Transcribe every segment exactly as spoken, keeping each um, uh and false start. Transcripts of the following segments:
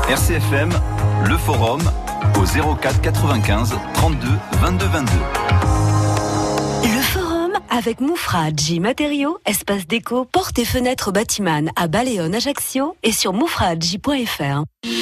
R C F M, le forum, au zéro quatre quatre-vingt-quinze trente-deux vingt-deux vingt-deux. Le forum avec Moufradji Matériaux, espace déco, portes et fenêtres bâtiment à Baleone, Ajaccio et sur moufradji point f r.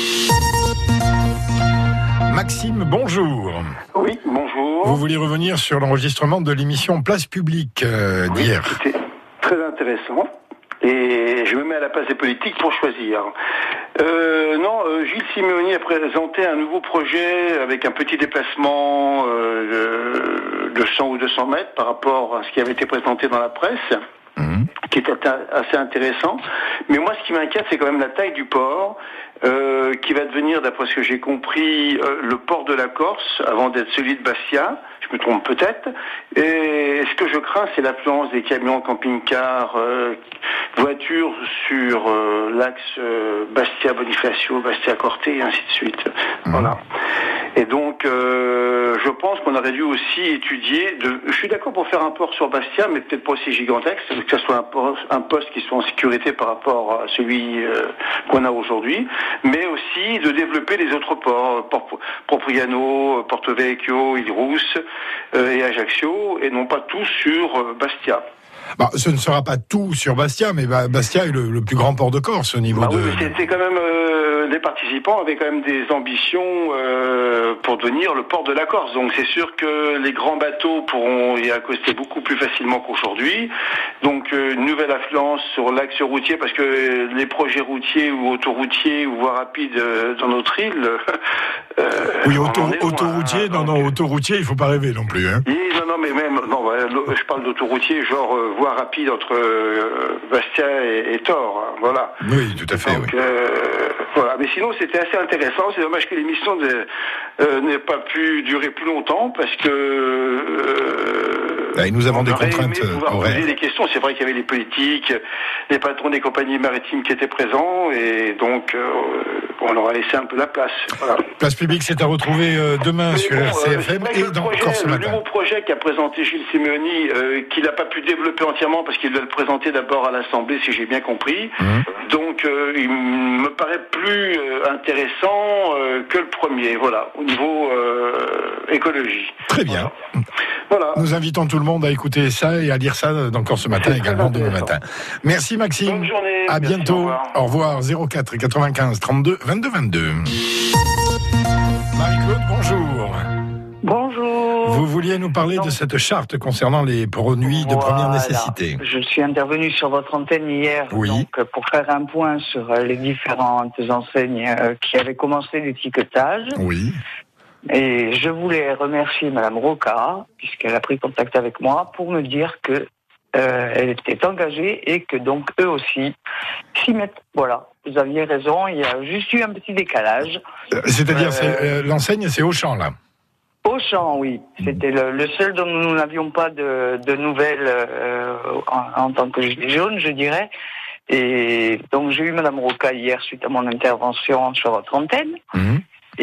Maxime, bonjour. Oui, bonjour. Vous vouliez revenir sur l'enregistrement de l'émission Place Publique euh, oui, d'hier. C'était très intéressant. Et je me mets à la place des politiques pour choisir. Euh, non, euh, Gilles Simeoni a présenté un nouveau projet avec un petit déplacement euh, de cent ou deux cents mètres par rapport à ce qui avait été présenté dans la presse, mmh. qui était assez intéressant. Mais moi, ce qui m'inquiète, c'est quand même la taille du port, euh, qui va devenir, d'après ce que j'ai compris, euh, le port de la Corse, avant d'être celui de Bastia. Je me trompe peut-être. Et ce que je crains, c'est l'affluence des camions, camping-cars, euh, voitures sur euh, l'axe euh, Bastia-Bonifacio, Bastia-Corté, et ainsi de suite. Mmh. Voilà. Et donc, euh, je pense qu'on aurait dû aussi étudier. De... Je suis d'accord pour faire un port sur Bastia, mais peut-être pas aussi gigantesque, que ce soit un poste, un poste qui soit en sécurité par rapport à celui euh, qu'on a aujourd'hui, mais aussi de développer les autres ports, Port Propriano, Porto Vecchio, Île-Rousse euh, et Ajaccio, et non pas tout sur euh, Bastia. Bah, ce ne sera pas tout sur Bastia, mais bah, Bastia est le, le plus grand port de Corse au niveau bah de... Oui, c'était quand même... Euh, les participants avaient quand même des ambitions euh, pour devenir le port de la Corse. Donc c'est sûr que les grands bateaux pourront y accoster beaucoup plus facilement qu'aujourd'hui. Donc euh, une nouvelle affluence sur l'axe routier, parce que les projets routiers ou autoroutiers ou voies rapides euh, dans notre île... Euh, oui, auto, autoroutier, non, non, autoroutier, il faut pas rêver non plus. Hein. Oui, non, non, mais même... Non, je parle d'autoroutier, genre euh, voie rapide entre euh, Bastia et, et Thor, hein, voilà. Oui, tout à fait, donc, oui. Euh, voilà. Mais sinon, c'était assez intéressant. C'est dommage que l'émission de, euh, n'ait pas pu durer plus longtemps, parce que... Euh, Là, nous avons des contraintes horaires. Poser des questions. C'est vrai qu'il y avait les politiques, les patrons des compagnies maritimes qui étaient présents, et donc euh, on leur a laissé un peu la place. Voilà. Place Publique, c'est à retrouver euh, demain mais sur bon, R C F M euh, et dans projet, Corse le Matin. Le nouveau projet qu'a présenté Gilles Simeoni, euh, qu'il n'a pas pu développer entièrement parce qu'il doit le présenter d'abord à l'Assemblée, si j'ai bien compris. Mmh. Donc euh, il me paraît plus euh, intéressant euh, que le premier, voilà, au niveau euh, écologie. Très bien. Voilà. Nous invitons tout le monde à écouter ça et à lire ça dans Corse Matin c'est également demain matin. Merci Maxime. Bonne journée. À Merci, bientôt. au revoir. Au revoir. zéro quatre quatre-vingt-quinze trente-deux vingt-deux vingt-deux. Marie-Claude, bonjour. Bonjour. Vous vouliez nous parler Donc, de cette charte concernant les produits de voilà. première nécessité. Je suis intervenu sur votre antenne hier oui. donc, pour faire un point sur les différentes enseignes qui avaient commencé l'étiquetage. Oui. Et je voulais remercier Madame Roca, puisqu'elle a pris contact avec moi, pour me dire que euh, elle était engagée et que donc eux aussi s'y mettent. Voilà, vous aviez raison, il y a juste eu un petit décalage. Euh, c'est-à-dire, euh, c'est, euh, l'enseigne, c'est Auchan, là. Auchan, oui. C'était le, le seul dont nous n'avions pas de, de nouvelles euh, en, en tant que gilet jaune, je dirais. Et donc j'ai eu Madame Roca hier suite à mon intervention sur votre antenne. Mmh.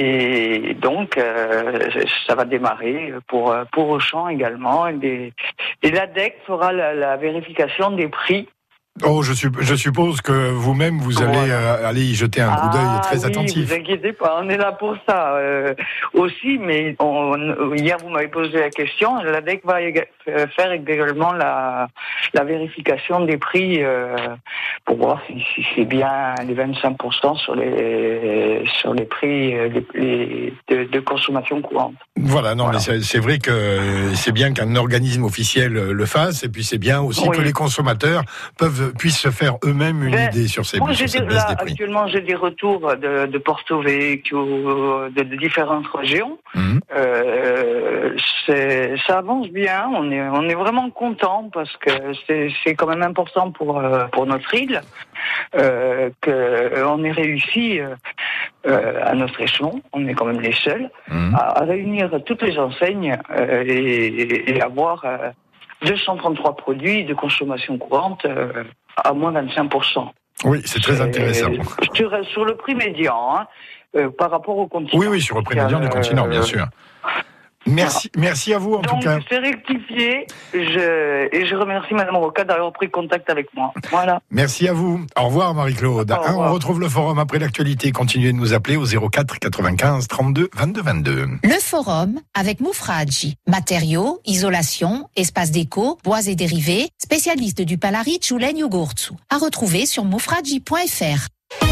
Et donc, euh, ça va démarrer pour pour Auchan également. Et, des, et l'A D E C fera la, la vérification des prix. Oh, je, supp- je suppose que vous-même, vous voilà. allez euh, aller y jeter un coup d'œil ah, très oui, attentif. Ne vous inquiétez pas, on est là pour ça euh, aussi. Mais on, hier, vous m'avez posé la question. L'A D E C va éga- faire également la, la vérification des prix euh, pour voir si, si c'est bien les vingt-cinq pour cent sur les sur les prix les, les, de, de consommation courante. Voilà, non, voilà. mais c'est, c'est vrai que c'est bien qu'un organisme officiel le fasse, et puis c'est bien aussi oui. que les consommateurs peuvent puissent se faire eux-mêmes une ben, idée sur ces moi, sur cette des, baisse là, des prix. Actuellement, j'ai des retours de, de Porto Vecchio, de, de différentes régions. Mmh. Euh, c'est, ça avance bien. On est, on est vraiment content parce que c'est, c'est quand même important pour pour notre île euh, que on ait réussi euh, à notre échelon. On est quand même les seuls mmh. à, à réunir toutes les enseignes euh, et, et avoir euh, deux cent trente-trois produits de consommation courante euh, à moins vingt-cinq pour cent. Oui, c'est très intéressant. Sur, sur le prix médian, hein, euh, par rapport au continent. Oui, oui, sur le prix médian euh, du continent, bien sûr. Merci, voilà. Merci à vous en Donc, tout cas. Donc c'est rectifié je, et je remercie Madame Roca d'avoir pris contact avec moi. Voilà. Merci à vous. Au revoir Marie-Claude. Au revoir. On retrouve le forum après l'actualité. Continuez de nous appeler au zéro quatre quatre-vingt-quinze trente-deux vingt-deux vingt-deux. Le forum avec Moufradji. Matériaux, isolation, espace déco, bois et dérivés, spécialiste du Palaric ou Legno Gorzu. À retrouver sur moufradji point f r.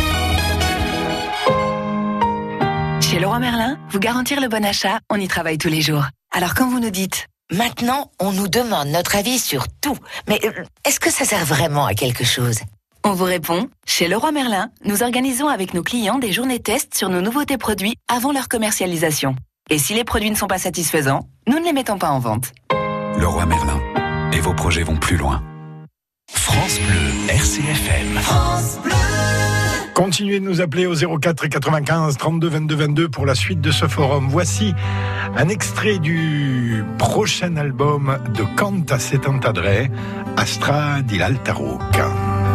Chez Leroy Merlin, vous garantir le bon achat, on y travaille tous les jours. Alors quand vous nous dites « Maintenant, on nous demande notre avis sur tout, mais est-ce que ça sert vraiment à quelque chose ?» On vous répond « Chez Leroy Merlin, nous organisons avec nos clients des journées tests sur nos nouveautés produits avant leur commercialisation. Et si les produits ne sont pas satisfaisants, nous ne les mettons pas en vente. » Leroy Merlin. Et vos projets vont plus loin. France Bleu, R C F M. France Bleu. Continuez de nous appeler au zéro quatre quatre-vingt-quinze trente-deux vingt-deux vingt-deux pour la suite de ce forum. Voici un extrait du prochain album de Canta settantadre, Astra di l'Alta Rocca.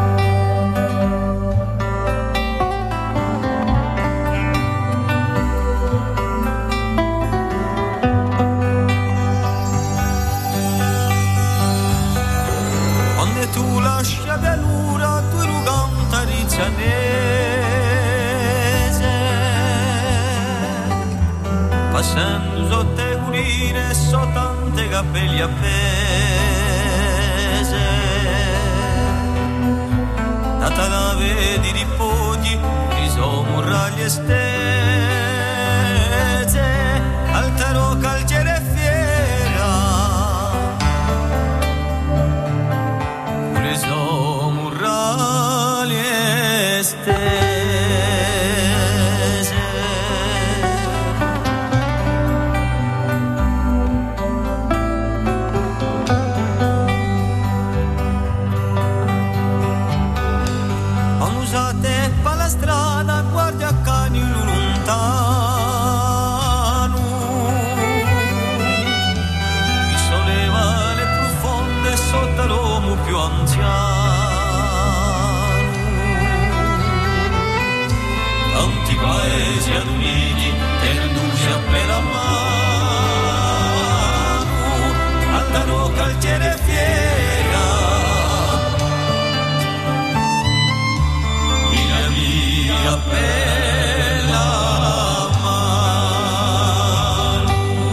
Quando tu lasci la pianura, tu ruganta rizzanese, passando sotto le culine e so tante capelli appese, data nave di ripoti, riso muraglie stese, altero calciere fiera, riso muraglie stese. Paesi aduniti, tenuti a plena mano, andano calciere fiera, mia mia bella mano,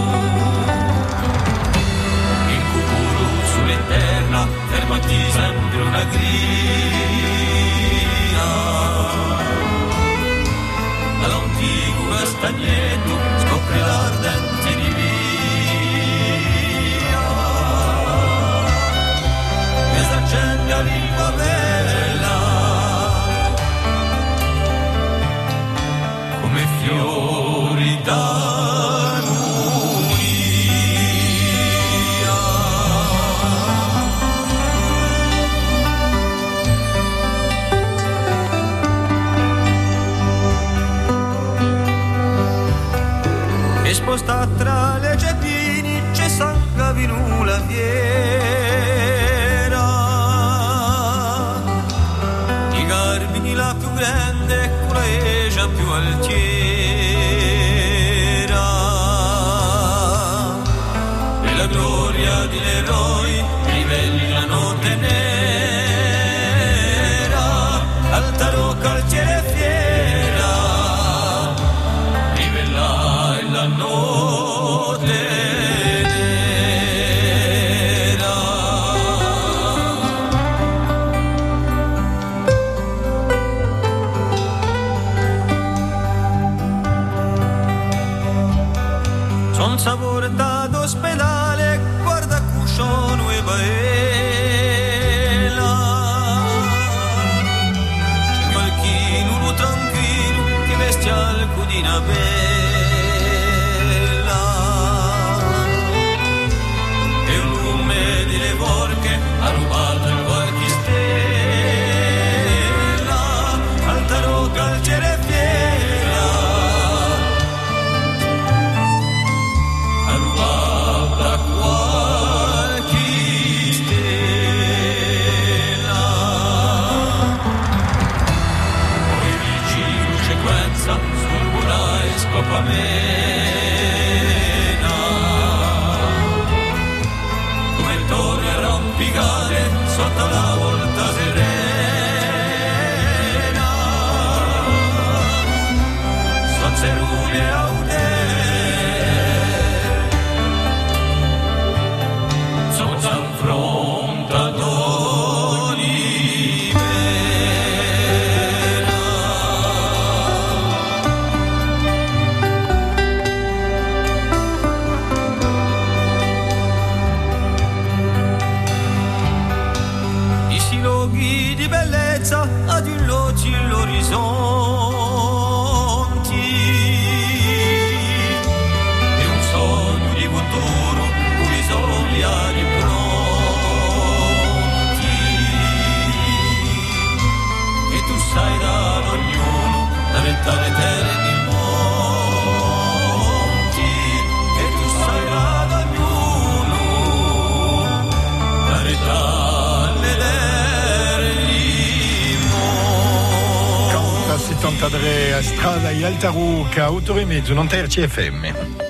in cucuro sull'eterna, fermati sempre una grida. Stagneto, scopri l'ardente di via e s'accende a lingua bella come fiori d'armonia. Sposta tra le cepini c'è sangue vinu la fiera, i garbini la più grande e con la escia più altiera, e la gloria di eroi riveli la notte nera, alta rocca al cielo fiera, rivela la notte nera. Son sapore d'ospedale, guarda cuscione e baela, c'è qualcuno tranquillo che veste al cudina bella. Ha rubato il qualche stella, alta rocca al cielo fiera, ha rubato qualche stella. Poi vicino sequenza sul mura e scopamena, sotto la volta serena, son cerune aude, son s'affrontadori vera. I siloghi di bellezza ad un loci l'orizzonti e un sogno di futuro con i sogliari pronti e tu sai da ognuno la verità eterni monti e tu sai da ognuno la verità settantadre a Strada e Altaruca, autore mezzo, Nanterre C F M.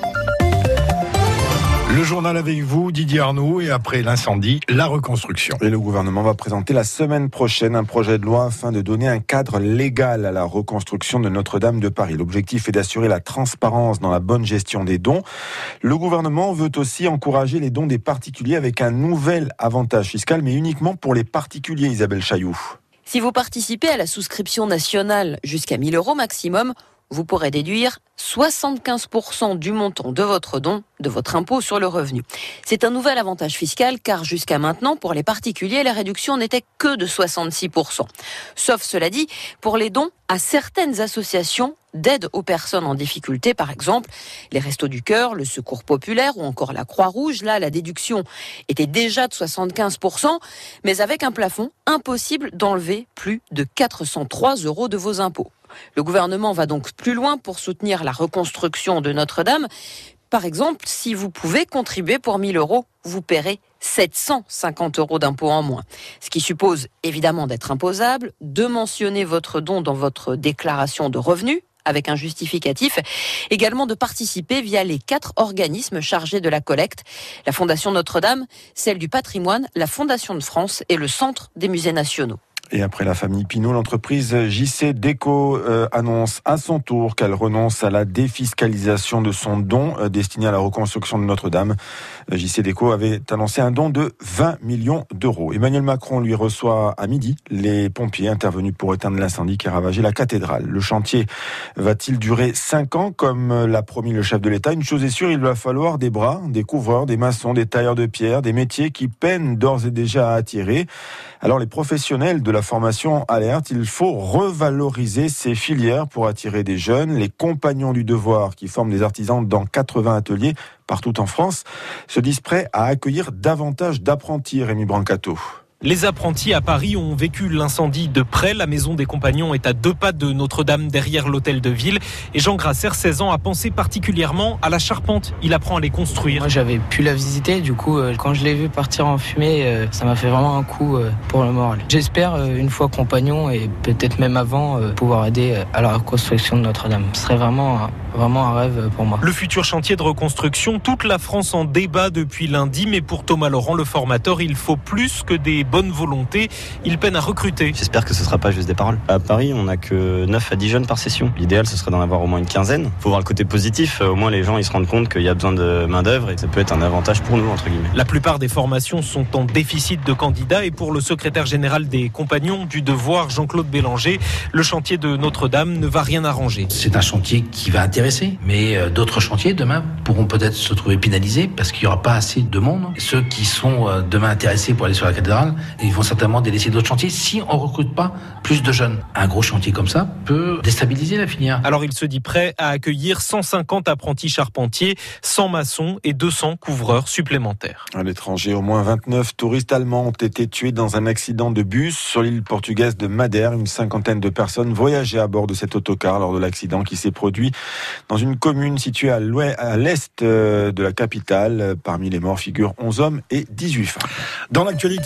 Le journal avec vous, Didier Arnoux, et après l'incendie, la reconstruction. Et le gouvernement va présenter la semaine prochaine un projet de loi afin de donner un cadre légal à la reconstruction de Notre-Dame de Paris. L'objectif est d'assurer la transparence dans la bonne gestion des dons. Le gouvernement veut aussi encourager les dons des particuliers avec un nouvel avantage fiscal, mais uniquement pour les particuliers, Isabelle Chailloux. Si vous participez à la souscription nationale jusqu'à mille euros maximum, vous pourrez déduire soixante-quinze pour cent du montant de votre don de votre impôt sur le revenu. C'est un nouvel avantage fiscal car jusqu'à maintenant, pour les particuliers, la réduction n'était que de soixante-six pour cent. Sauf, cela dit, pour les dons à certaines associations d'aide aux personnes en difficulté, par exemple les Restos du Cœur, le Secours Populaire ou encore la Croix-Rouge. Là, la déduction était déjà de soixante-quinze pour cent, mais avec un plafond, impossible d'enlever plus de quatre cent trois euros de vos impôts. Le gouvernement va donc plus loin pour soutenir la reconstruction de Notre-Dame. Par exemple, si vous pouvez contribuer pour mille euros, vous paierez sept cent cinquante euros d'impôts en moins. Ce qui suppose évidemment d'être imposable, de mentionner votre don dans votre déclaration de revenus, avec un justificatif, également de participer via les quatre organismes chargés de la collecte, la Fondation Notre-Dame, celle du patrimoine, la Fondation de France et le Centre des musées nationaux. Et après la famille Pinault, l'entreprise J C Déco euh, annonce à son tour qu'elle renonce à la défiscalisation de son don euh, destiné à la reconstruction de Notre-Dame. Euh, J C Déco avait annoncé un don de vingt millions d'euros. Emmanuel Macron lui reçoit à midi les pompiers intervenus pour éteindre l'incendie qui a ravagé la cathédrale. Le chantier va-t-il durer cinq ans comme l'a promis le chef de l'État? Une chose est sûre, il va falloir des bras, des couvreurs, des maçons, des tailleurs de pierre, des métiers qui peinent d'ores et déjà à attirer. Alors les professionnels de la formation alerte, il faut revaloriser ces filières pour attirer des jeunes. Les compagnons du devoir qui forment des artisans dans quatre-vingts ateliers partout en France se disent prêts à accueillir davantage d'apprentis, Rémi Brancato. Les apprentis à Paris ont vécu l'incendie de près. La maison des compagnons est à deux pas de Notre-Dame, derrière l'hôtel de ville. Et Jean Grasser, seize ans, a pensé particulièrement à la charpente. Il apprend à les construire. Moi, j'avais pu la visiter. Du coup, quand je l'ai vu partir en fumée, ça m'a fait vraiment un coup pour le moral. J'espère, une fois compagnon et peut-être même avant, pouvoir aider à la reconstruction de Notre-Dame. Ce serait vraiment, vraiment un rêve pour moi. Le futur chantier de reconstruction, toute la France en débat depuis lundi. Mais pour Thomas Laurent, le formateur, il faut plus que des bonne volonté, il peine à recruter. J'espère que ce ne sera pas juste des paroles. À Paris, on n'a que neuf à dix jeunes par session. L'idéal, ce serait d'en avoir au moins une quinzaine. Il faut voir le côté positif. Au moins, les gens ils se rendent compte qu'il y a besoin de main-d'œuvre et que ça peut être un avantage pour nous, entre guillemets. La plupart des formations sont en déficit de candidats et pour le secrétaire général des compagnons du devoir, Jean-Claude Bélanger, le chantier de Notre-Dame ne va rien arranger. C'est un chantier qui va intéresser, mais d'autres chantiers demain pourront peut-être se trouver pénalisés parce qu'il n'y aura pas assez de monde. Ceux qui sont demain intéressés pour aller sur la cathédrale, ils vont certainement délaisser d'autres chantiers si on ne recrute pas plus de jeunes. Un gros chantier comme ça peut déstabiliser la filière. Alors il se dit prêt à accueillir cent cinquante apprentis charpentiers, cent maçons et deux cents couvreurs supplémentaires. À l'étranger, au moins vingt-neuf touristes allemands ont été tués dans un accident de bus sur l'île portugaise de Madère. Une cinquantaine de personnes voyageaient à bord de cet autocar lors de l'accident qui s'est produit dans une commune située à l'est de la capitale. Parmi les morts figurent onze hommes et dix-huit femmes. Dans l'actualité chez nous,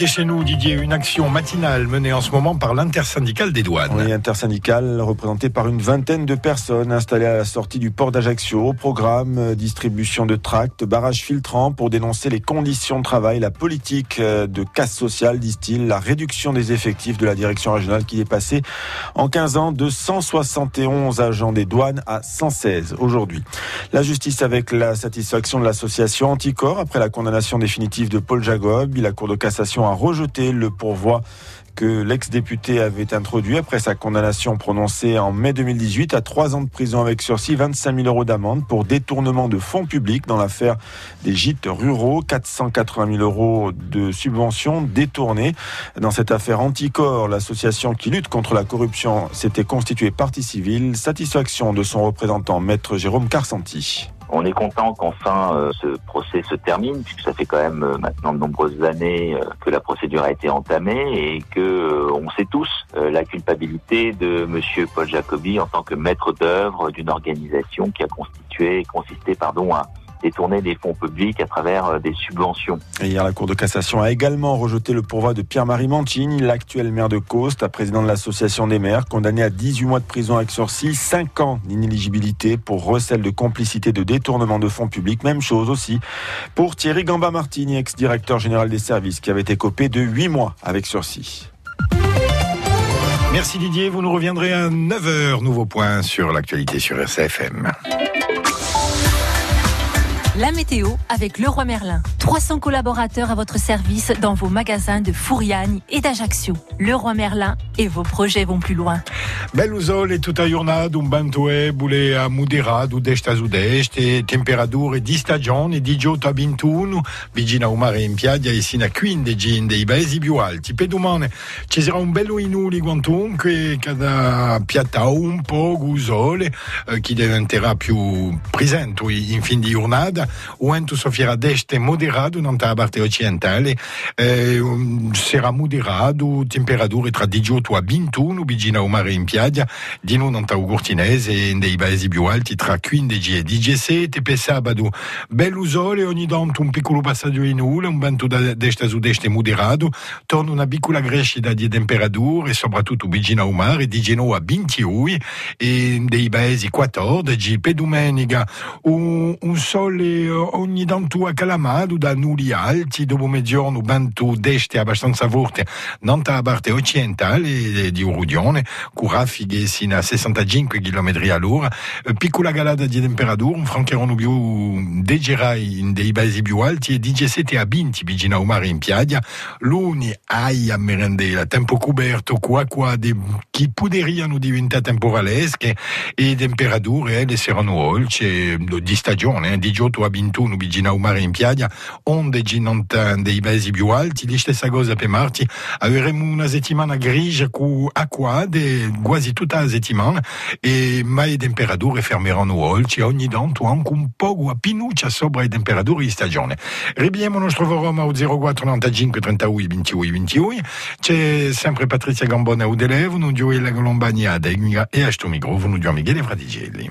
Didier, une action matinale menée en ce moment par l'intersyndicale des douanes. Oui, intersyndicale représentée par une vingtaine de personnes installées à la sortie du port d'Ajaccio. Au programme, distribution de tracts, barrages filtrants pour dénoncer les conditions de travail, la politique de casse sociale, disent-ils, la réduction des effectifs de la direction régionale qui est passée en quinze ans de cent soixante et onze agents des douanes à cent seize aujourd'hui. La justice avec la satisfaction de l'association Anticor après la condamnation définitive de Paul Jacob. La Cour de cassation a rejeté le pourvoi que l'ex-député avait introduit après sa condamnation prononcée en mai deux mille dix-huit à trois ans de prison avec sursis, vingt-cinq mille euros d'amende pour détournement de fonds publics dans l'affaire des gîtes ruraux, quatre cent quatre-vingt mille euros de subventions détournées. Dans cette affaire Anticor, l'association qui lutte contre la corruption s'était constituée partie civile. Satisfaction de son représentant, maître Jérôme Carsanti. On est content qu'enfin euh, ce procès se termine, puisque ça fait quand même euh, maintenant de nombreuses années euh, que la procédure a été entamée et que euh, on sait tous euh, la culpabilité de monsieur Paul Jacobi en tant que maître d'œuvre d'une organisation qui a constitué, consisté pardon, à détourner des fonds publics à travers des subventions. Et hier, la Cour de cassation a également rejeté le pourvoi de Pierre-Marie Mancini, l'actuel maire de Caustes, président de l'association des maires, condamné à dix-huit mois de prison avec sursis, cinq ans d'inéligibilité pour recel de complicité de détournement de fonds publics. Même chose aussi pour Thierry Gamba-Martini, ex-directeur général des services, qui avait écopé de huit mois avec sursis. Merci Didier, vous nous reviendrez à neuf heures. Nouveau point sur l'actualité sur R C F M. La météo avec Leroy Merlin. trois cents collaborateurs à votre service dans vos magasins de Fouriane et d'Ajaccio. Leroy Merlin et vos projets vont plus loin. Bell'usol e tutta giornata un banto è bule a moderato desta su desta e temperature di stagione di diciotto a ventuno vicino al mare in piaggia e sino a quindici dei paesi più alti. Per domani ci sarà un bello inuli quantunque che da piattare un po' il sole eh, che diventerà più presente in fin di giornata. O vento soffierà d'este moderato nella parte occidentale, eh, sarà moderato, temperature tra diciotto a ventuno vicino al mare in piaggia, di non nella Cortinese e nei paesi più alti tra quindici e diciassette. Per sabato bello sole, ogni tanto un piccolo passaggio in nulla, un vento d'est a sud-est moderato, torna una piccola crescita di temperature, soprattutto vicino al mare, di Genoa a ventidue e dei paesi quattordici. Per domenica un, un sole ogni tanto accalamato da nulli alti, dopo mezzogiorno vento d'est abbastanza forte nella parte occidentale di Urudione, con raffiche sino a sessantacinque chilometri all'ora, piccola calata di temperatura, un francherono più deggerai dei paesi più alti e diciassette a venti vicino al mare in piaggia, luni ai a merendela, tempo coperto, qua qua de, che poderiano diventare temporalesche e temperature eh, le saranno oltre di stagione, eh, diciotto a ventuno vicino al mare in piaggia, onde ginontan dei paesi più alti. La stessa cosa per martedì, avremo una settimana grigia con acqua quasi tutta la settimana e mai le temperature fermeranno oltre, ogni tanto anche un po' a pinuccia sopra le temperature di stagione. Ribiamo il nostro forum al zero quattro novantacinque trentuno ventuno ventuno. C'è sempre Patrizia Gambona au Delevo, non giù la Colombagna e a sto microfono giù Michele Fratigelli.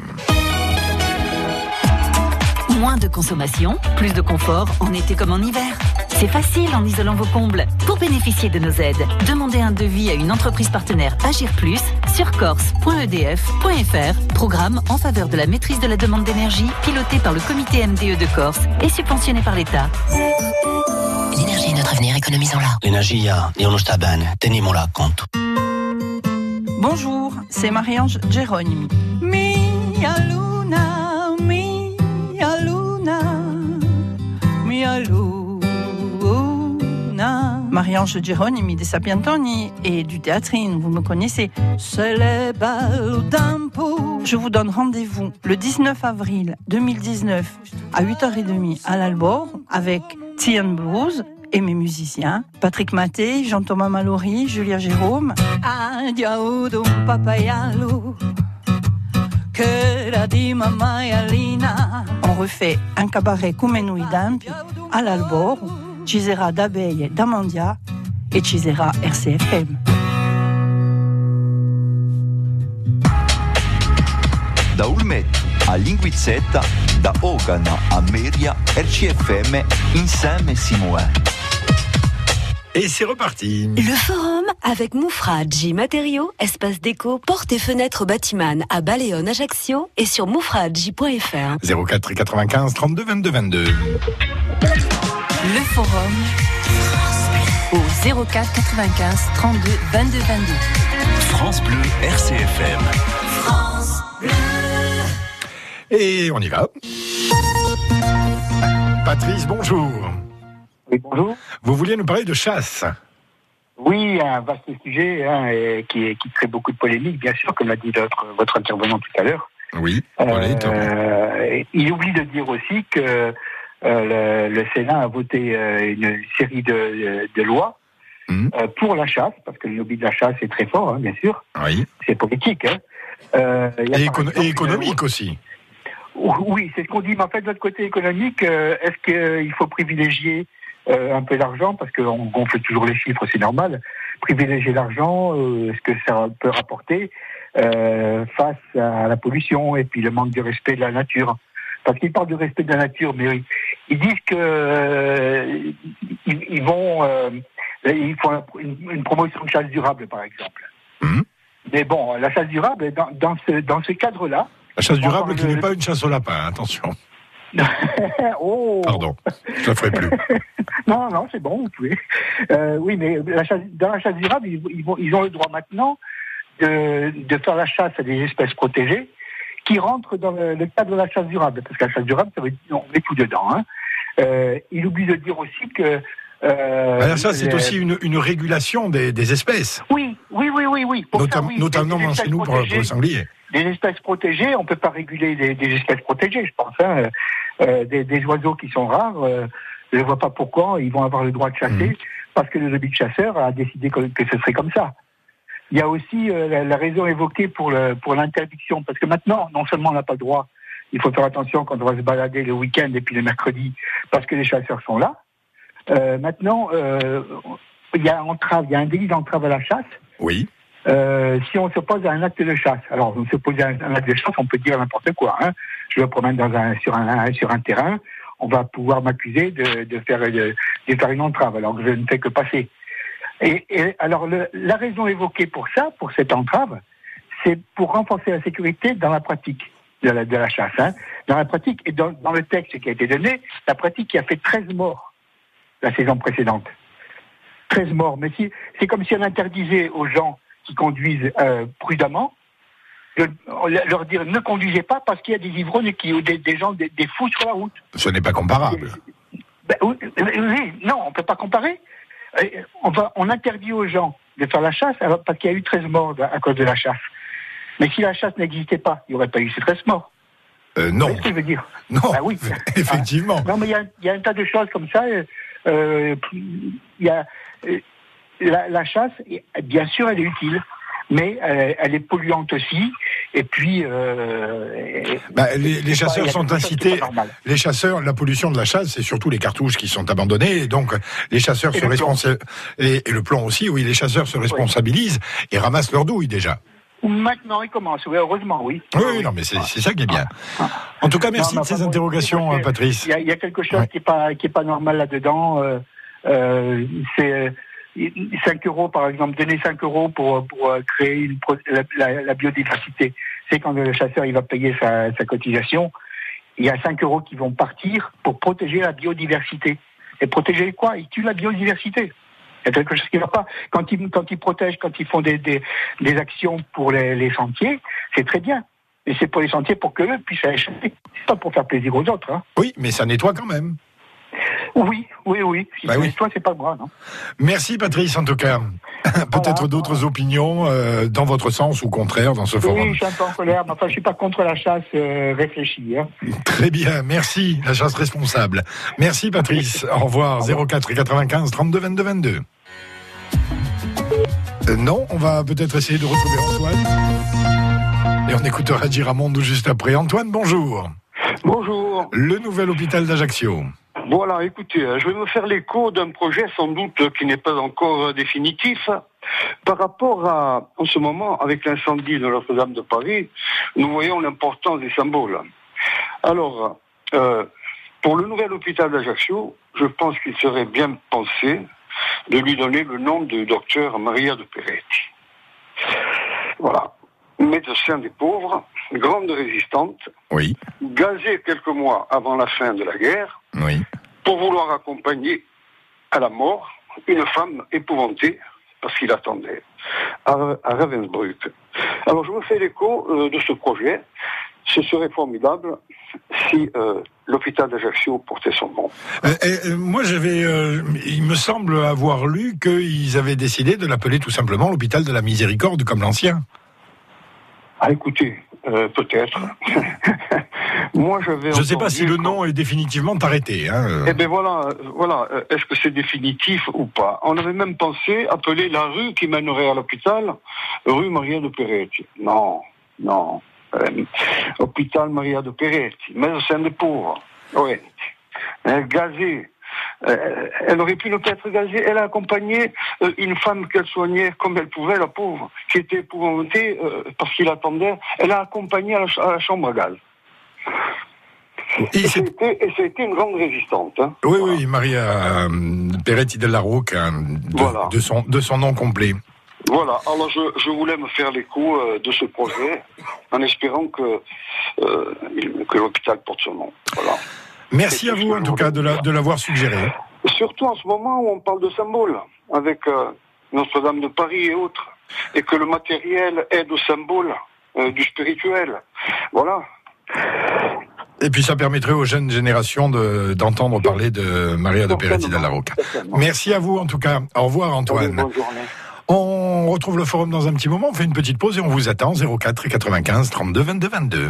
Moins de consommation, plus de confort en été comme en hiver. C'est facile en isolant vos combles. Pour bénéficier de nos aides, demandez un devis à une entreprise partenaire Agir Plus sur corse point e d f point f r. Programme en faveur de la maîtrise de la demande d'énergie piloté par le comité M D E de Corse et subventionné par l'État. L'énergie est notre avenir, économisons-la. L'énergia è uno sta bene, teniamola a conto. Bonjour, c'est Marie-Ange Geronimi. Mia luna, mia luna, mia luna. Marie-Ange Geronimi de Sapientoni et du Théâtrine, vous me connaissez. C'est le bel tempo. Je vous donne rendez-vous le dix-neuf avril deux mille dix-neuf à huit heures trente à l'Albor avec Tian Blues et mes musiciens, Patrick Maté, Jean-Thomas Mallory, Julia Jérôme. Adiao papayalo, que la di mamaialina. On refait un cabaret Kumenui Dampi à l'Albor, Cisera d'abeille d'Amandia et Cisera R C F M. Da Ulmetto a Linguizzetta, da Ogana a Meria, R C F M insieme si muove. Et c'est reparti. Le forum avec Moufradji Matériaux, espace déco, portes et fenêtres Batiman à Baléon, Ajaccio et sur moufradji point f r. zéro quatre quatre-vingt-quinze trente-deux vingt-deux vingt-deux. Le forum au zéro quatre quatre-vingt-quinze trente-deux vingt-deux vingt-deux. France Bleu R C F M. France Bleu. Et on y va. Patrice, bonjour. Oui, bonjour. Vous vouliez nous parler de chasse? Oui, un vaste sujet hein, et qui, qui crée beaucoup de polémiques, bien sûr, comme l'a dit votre, votre intervenant tout à l'heure. Oui. Euh, il oublie de dire aussi que euh, le, le Sénat a voté euh, une série de, de lois mmh. euh, pour la chasse, parce que le lobby de la chasse est très fort, hein, bien sûr. Oui. C'est politique. Hein. Euh, et, éco- exemple, et économique euh, aussi. Oui, c'est ce qu'on dit. Mais en fait, de l'autre côté économique, euh, est-ce qu'il faut privilégier Euh, un peu d'argent, parce qu'on gonfle toujours les chiffres, c'est normal. Privilégier l'argent, euh, ce que ça peut rapporter euh, face à la pollution et puis le manque de respect de la nature. Parce qu'ils parlent de respect de la nature, mais ils disent que euh, ils, ils vont, euh, ils font une, une promotion de chasse durable, par exemple. Mmh. Mais bon, la chasse durable, dans, dans ce dans ce cadre-là. La chasse durable qui le... n'est pas une chasse au lapin, attention. oh. Pardon, je la ferai plus. non, non, c'est bon, vous pouvez. Euh, oui, mais la chasse, dans la chasse durable, ils, ils, vont, ils ont le droit maintenant de, de faire la chasse à des espèces protégées qui rentrent dans le, le cadre de la chasse durable. Parce que la chasse durable, ça veut dire on met tout dedans. Hein. Euh, il oublie de dire aussi que... Euh, ben ça, c'est les... aussi une, une régulation des, des espèces. Oui, oui, oui, oui. oui. Notam- ça, oui. Notamment chez nous pour, pour le sanglier. Des espèces protégées, on ne peut pas réguler des, des espèces protégées, je pense. Hein. Euh, des, des oiseaux qui sont rares, euh, je ne vois pas pourquoi ils vont avoir le droit de chasser, mmh. parce que le lobby de chasseurs a décidé que, que ce serait comme ça. Il y a aussi euh, la, la raison évoquée pour, le, pour l'interdiction, parce que maintenant, non seulement on n'a pas le droit, il faut faire attention quand on va se balader le week-end et puis le mercredi, parce que les chasseurs sont là. Euh, maintenant, euh, il y a entrave, il y a un délit d'entrave à la chasse. Oui. Euh, si on s'oppose à un acte de chasse, alors on s'oppose à un, un acte de chasse, on peut dire n'importe quoi. Hein. Je me promène dans un, sur, un, sur un terrain, on va pouvoir m'accuser de, de, faire, de, de faire une entrave, alors que je ne fais que passer. Et, et alors le, la raison évoquée pour ça, pour cette entrave, c'est pour renforcer la sécurité dans la pratique de la, de la chasse. Hein. Dans la pratique, et dans, dans le texte qui a été donné, la pratique qui a fait treize morts la saison précédente. treize morts. Mais si, c'est comme si on interdisait aux gens qui conduisent euh, prudemment, de leur dire ne conduisez pas parce qu'il y a des ivrognes qui, ou des, des gens, des, des fous sur la route. Ce n'est pas comparable. Ben, oui, oui, non, on ne peut pas comparer. On, va, on interdit aux gens de faire la chasse alors, parce qu'il y a eu treize morts à cause de la chasse. Mais si la chasse n'existait pas, il n'y aurait pas eu ces treize morts. Euh, non. C'est ce que je veux dire. Non, ben, oui. effectivement. Non, mais il y, y a un tas de choses comme ça. Euh, y a, euh, la, la chasse, bien sûr, elle est utile. Mais euh, elle est polluante aussi. Et puis, euh, bah, les, les chasseurs pas, sont incités. Les chasseurs, la pollution de la chasse, c'est surtout les cartouches qui sont abandonnées. Et donc, les chasseurs et se responsabilisent. Et, et le plomb aussi. Oui, les chasseurs se responsabilisent oui. et ramassent leurs douilles déjà. Maintenant, ils commencent. Oui, heureusement, oui. Oui, oui non, mais c'est, c'est ça qui est bien. En tout cas, merci non, de ces bon, interrogations, euh, Patrice. Il y, y a quelque chose ouais. qui est pas qui est pas normal là-dedans. Euh, euh, c'est cinq euros, par exemple, donner cinq euros pour, pour créer une, la, la, la biodiversité. C'est quand le chasseur il va payer sa, sa cotisation, il y a cinq euros qui vont partir pour protéger la biodiversité. Et protéger quoi? Ils tuent la biodiversité. Il y a quelque chose qui ne va pas. Quand ils, quand ils protègent, quand ils font des, des, des actions pour les, les sentiers, c'est très bien. Et c'est pour les sentiers pour qu'eux puissent échapper. C'est pas pour faire plaisir aux autres. Hein. Oui, mais ça nettoie quand même. Oui, oui, oui. Si bah oui. Toi, c'est pas moi, non. Merci, Patrice, en tout cas. Peut-être voilà. d'autres opinions euh, dans votre sens ou contraire dans ce oui, forum. Oui, je suis un peu en colère, mais enfin, je suis pas contre la chasse euh, réfléchie. Hein. Très bien, merci, la chasse responsable. Merci, Patrice. Au revoir. zéro quatre quatre-vingt-quinze trente-deux vingt-deux vingt-deux. Euh, non, on va peut-être essayer de retrouver Antoine. Et on écoutera Giramondou juste après. Antoine, bonjour. Bonjour. Le nouvel hôpital d'Ajaccio. Voilà, écoutez, je vais me faire l'écho d'un projet sans doute qui n'est pas encore définitif. Par rapport à, en ce moment, avec l'incendie de Notre-Dame de Paris, nous voyons l'importance des symboles. Alors, euh, pour le nouvel hôpital d'Ajaccio, je pense qu'il serait bien pensé de lui donner le nom de docteur Maria de Peretti. Voilà. Médecin des pauvres, grande résistante, oui. gazée quelques mois avant la fin de la guerre, oui. pour vouloir accompagner à la mort une femme épouvantée, parce qu'il attendait, à, à Ravensbrück. Alors je me fais l'écho euh, de ce projet. Ce serait formidable si euh, l'hôpital d'Ajaccio portait son nom. Euh, euh, moi, j'avais, euh, il me semble avoir lu qu'ils avaient décidé de l'appeler tout simplement l'hôpital de la Miséricorde, comme l'ancien. Ah, écoutez, euh, peut-être. Moi, j'avais. Je ne sais pas si le nom est définitivement arrêté. Hein. Eh bien voilà, voilà. Est-ce que c'est définitif ou pas? On avait même pensé appeler la rue qui mènerait à l'hôpital rue Maria de Peretti. Non, non. Euh, hôpital Maria de Peretti, médecin des pauvres. Oui. Euh, gazée. Euh, elle aurait pu ne pas être gazée. Elle a accompagné euh, une femme qu'elle soignait comme elle pouvait, la pauvre, qui était épouvantée euh, parce qu'il attendait. Elle a accompagné à la, à la chambre à gaz. Et, et, c'était, et c'était une grande résistante. Hein. Oui, voilà. Oui, Maria euh, Peretti della Rocca, de, voilà. de, son, de son nom complet. Voilà, alors je, je voulais me faire l'écho euh, de ce projet en espérant que, euh, que l'hôpital porte son nom. Voilà. Merci à vous en tout cas de, la, de l'avoir suggéré. Surtout en ce moment où on parle de symboles, avec euh, Notre-Dame de Paris et autres, et que le matériel aide au symbole euh, du spirituel. Voilà. Et puis ça permettrait aux jeunes générations de, d'entendre parler de Maria de Peretti della Rocca. Merci à vous en tout cas. Au revoir Antoine. Bonne journée. On retrouve le forum dans un petit moment, on fait une petite pause et on vous attend zéro quatre quatre-vingt-quinze trente-deux vingt-deux vingt-deux.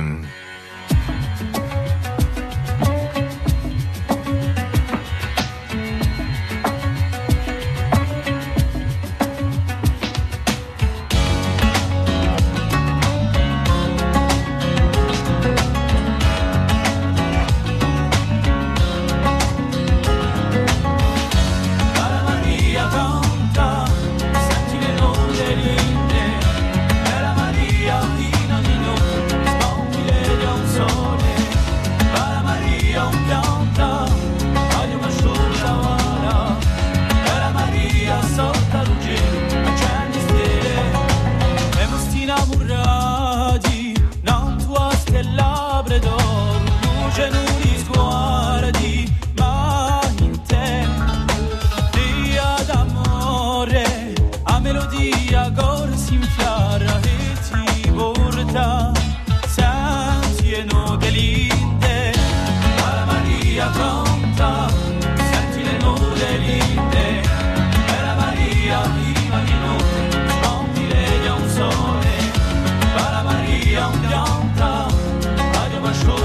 Maria un pianta, radio ma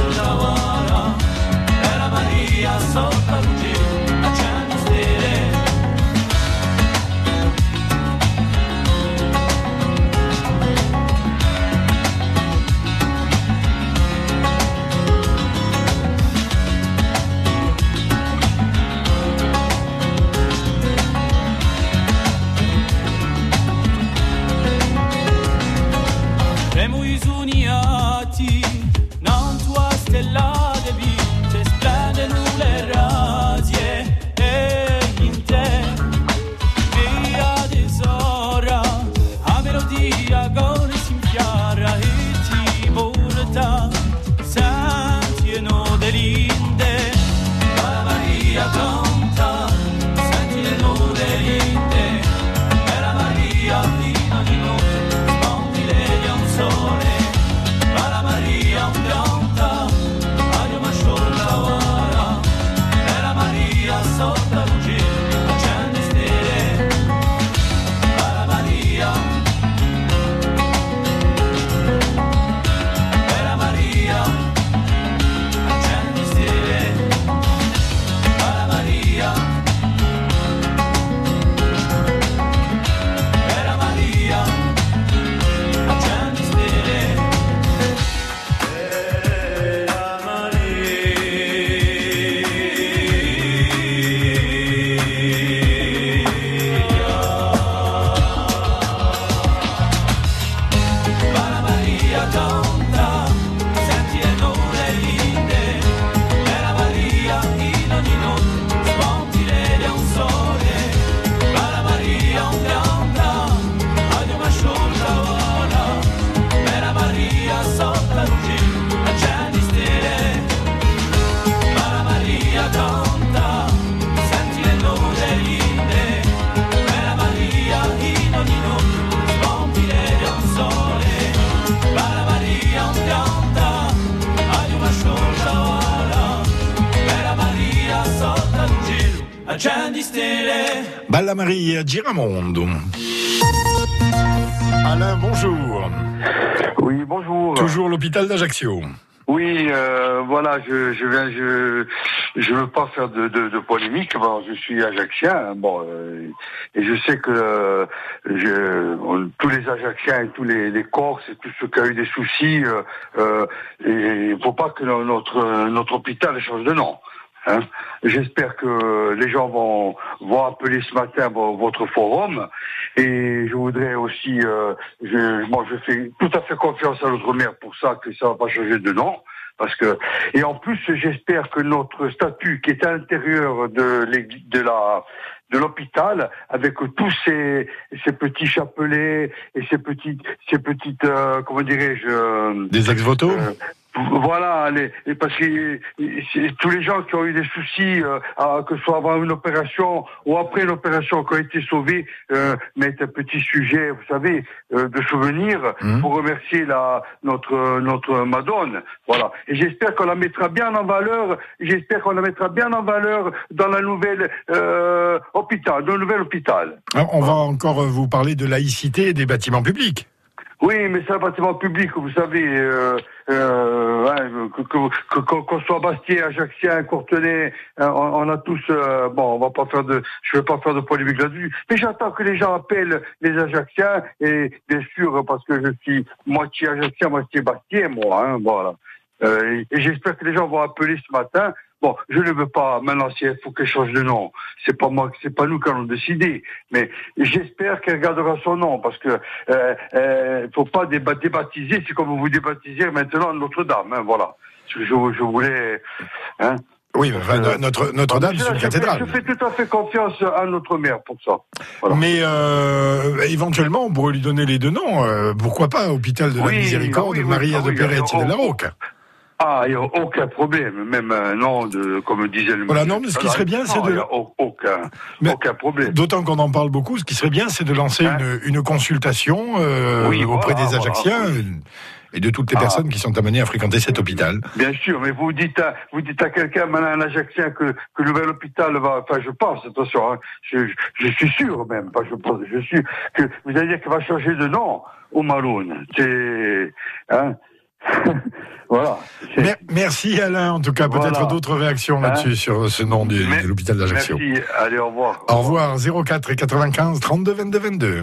di stelle. Balla Maria Giramondo. Alain, bonjour. Oui, bonjour. Toujours l'hôpital d'Ajaccio. Oui, euh, voilà, je, je viens, je, je veux pas faire de, de, de polémique. Bon, je suis ajaccien, bon, euh, et je sais que euh, je, on, tous les Ajacciens et tous les, les Corses et tous ceux qui ont eu des soucis, euh, euh, et il faut pas que notre notre hôpital change de nom. Hein. J'espère que les gens vont vont appeler ce matin votre forum, et je voudrais aussi, euh, je, moi je fais tout à fait confiance à notre maire pour ça, que ça va pas changer de nom, parce que, et en plus j'espère que notre statut qui est à l'intérieur de de la de l'hôpital, avec tous ces ces petits chapelets et ces petites ces petites euh, comment dirais-je euh, des ex-voto. Euh, Voilà, les, les, parce que c'est, tous les gens qui ont eu des soucis, euh, à, que ce soit avant une opération ou après une opération, qui ont été sauvés, euh, mettent un petit sujet, vous savez, euh, de souvenir, mmh. pour remercier la notre notre Madone. Voilà. Et j'espère qu'on la mettra bien en valeur. J'espère qu'on la mettra bien en valeur dans la nouvelle euh, hôpital, dans le nouvel hôpital. Alors, on va encore vous parler de laïcité des bâtiments publics. Oui, mais c'est un bâtiment public, vous savez, euh, euh, hein, que, que, que, qu'on soit Bastien, Ajaccien, Courtenay, on, on a tous, euh, bon, on va pas faire de, je vais pas faire de polémique là-dessus, mais j'attends que les gens appellent les Ajacciens, et bien sûr, parce que je suis moitié Ajaccien, moitié Bastien, moi, hein, voilà. Euh, et, et j'espère que les gens vont appeler ce matin. Bon, je ne veux pas, maintenant, il faut qu'elle change de nom. C'est pas moi, c'est pas nous qui allons décider. Mais j'espère qu'elle gardera son nom, parce que, euh, euh, faut pas déba- débaptiser, c'est comme vous débaptisez maintenant Notre-Dame, hein, voilà. Je, je voulais, hein. Oui, enfin, euh, notre, Notre-Dame, c'est une je cathédrale. Fais, je fais tout à fait confiance à notre maire pour ça. Voilà. Mais euh, éventuellement, on pourrait lui donner les deux noms. Euh, pourquoi pas, Hôpital de la oui, Miséricorde, oui, oui, Maria oui, de Perret oui, et de la Rocque. Ah, il n'y a aucun problème, même un nom de, comme disait le Voilà, non, mais ce qui serait bien, c'est de... Il n'y a aucun, mais aucun problème. D'autant qu'on en parle beaucoup, ce qui serait bien, c'est de lancer hein une, une consultation euh, oui, auprès voilà, des Ajacciens voilà. et de toutes les ah. personnes qui sont amenées à fréquenter cet hôpital. Bien sûr, mais vous dites à, vous dites à quelqu'un, maintenant un Ajaccien, que, que le nouvel hôpital va, enfin je pense, attention, hein, je, je, je suis sûr même, pas je pense, je suis, que vous allez dire qu'il va changer de nom au Maloune. C'est, hein, voilà. Mer- merci Alain, en tout cas, peut-être voilà. d'autres réactions hein là-dessus sur ce nom du, Mais, de l'hôpital d'Ajaccio. Merci, allez, au revoir. Au revoir, zéro quatre et quatre-vingt-quinze trente-deux vingt-deux vingt-deux.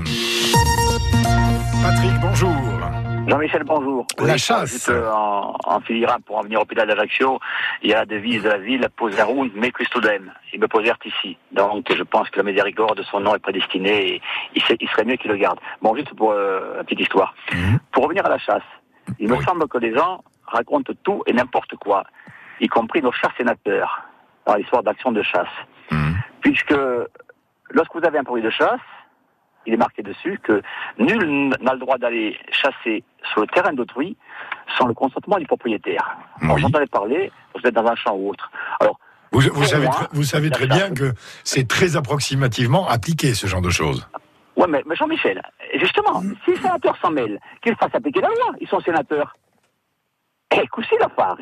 Patrick, bonjour. Jean-Michel, bonjour. La oui, chasse. Juste, euh, en, en filigrane, pour en venir au hôpital d'Ajaccio, il y a la devise de la ville, Posarum me custodem. Ils me posèrent ici. Donc, je pense que la miséricorde de son nom est prédestinée et il, il serait mieux qu'il le garde. Bon, juste pour euh, la petite histoire. Mmh. Pour revenir à la chasse, il me oui. semble que les gens racontent tout et n'importe quoi, y compris nos chers sénateurs, dans l'histoire d'action de chasse. Mmh. Puisque, lorsque vous avez un produit de chasse, il est marqué dessus que nul n'a le droit d'aller chasser sur le terrain d'autrui sans le consentement du propriétaire. Oui. Alors, vous entendez parler, vous êtes dans un champ ou autre. Alors, vous, vous savez, moi, tr- vous savez très bien que c'est très approximativement appliqué, ce genre de choses. Oui, mais, mais Jean-Michel, justement, si les sénateurs s'en mêlent, qu'ils fassent appliquer la loi, ils sont sénateurs. Eh, così da fare.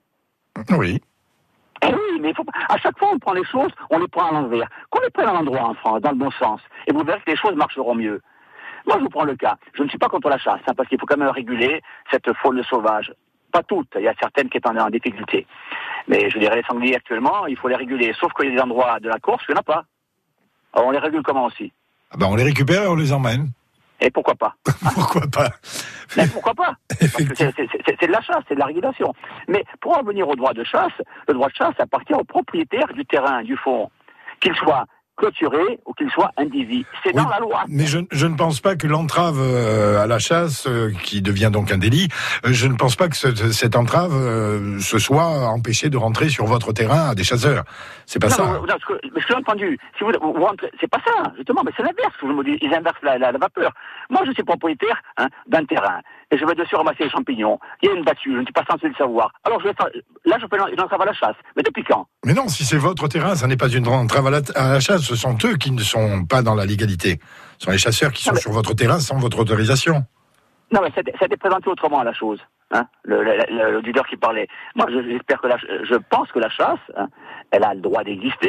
Oui. Eh oui, mais il faut pas... à chaque fois, on prend les choses, on les prend à l'envers. Qu'on les prenne à l'endroit en France, dans le bon sens, et vous verrez que les choses marcheront mieux. Moi, je vous prends le cas. Je ne suis pas contre la chasse, hein, parce qu'il faut quand même réguler cette faune sauvage. Pas toutes, il y a certaines qui sont en difficulté. Mais je dirais, les sangliers actuellement, il faut les réguler. Sauf qu'il y a des endroits de la Corse, il n'y en a pas. Alors, on les régule comment aussi? Ah ben on les récupère et on les emmène. Et pourquoi pas? Pourquoi pas? Mais pourquoi pas? Parce que c'est, c'est, c'est, c'est de la chasse, c'est de la régulation. Mais pour en venir au droit de chasse, le droit de chasse appartient au propriétaire du terrain, du fond, qu'il soit clôturé ou qu'il soit indivis. C'est oui, dans la loi. Mais je, je ne pense pas que l'entrave euh, à la chasse, euh, qui devient donc un délit, euh, je ne pense pas que ce, cette entrave euh, se soit empêchée de rentrer sur votre terrain à des chasseurs. C'est pas non, ça. Non, non, ce que, mais ce que j'ai entendu, si vous, vous rentrez, c'est pas ça, justement, mais c'est l'inverse. Je me dis, ils inversent la, la, la vapeur. Moi, je suis propriétaire hein, d'un terrain et je vais dessus ramasser les champignons. Il y a une battue, je ne suis pas censé le savoir. Alors je vais faire, là, je fais une entrave à la chasse. Mais depuis quand? Mais non, si c'est votre terrain, ça n'est pas une entrave à la, à la chasse. Ce sont eux qui ne sont pas dans la légalité. Ce sont les chasseurs qui sont non, mais... sur votre terrain sans votre autorisation. Non, mais ça a été présenté autrement, la chose. Hein, le, le, le, le leader qui parlait. Moi, j'espère que la, je pense que la chasse, hein, elle a le droit d'exister.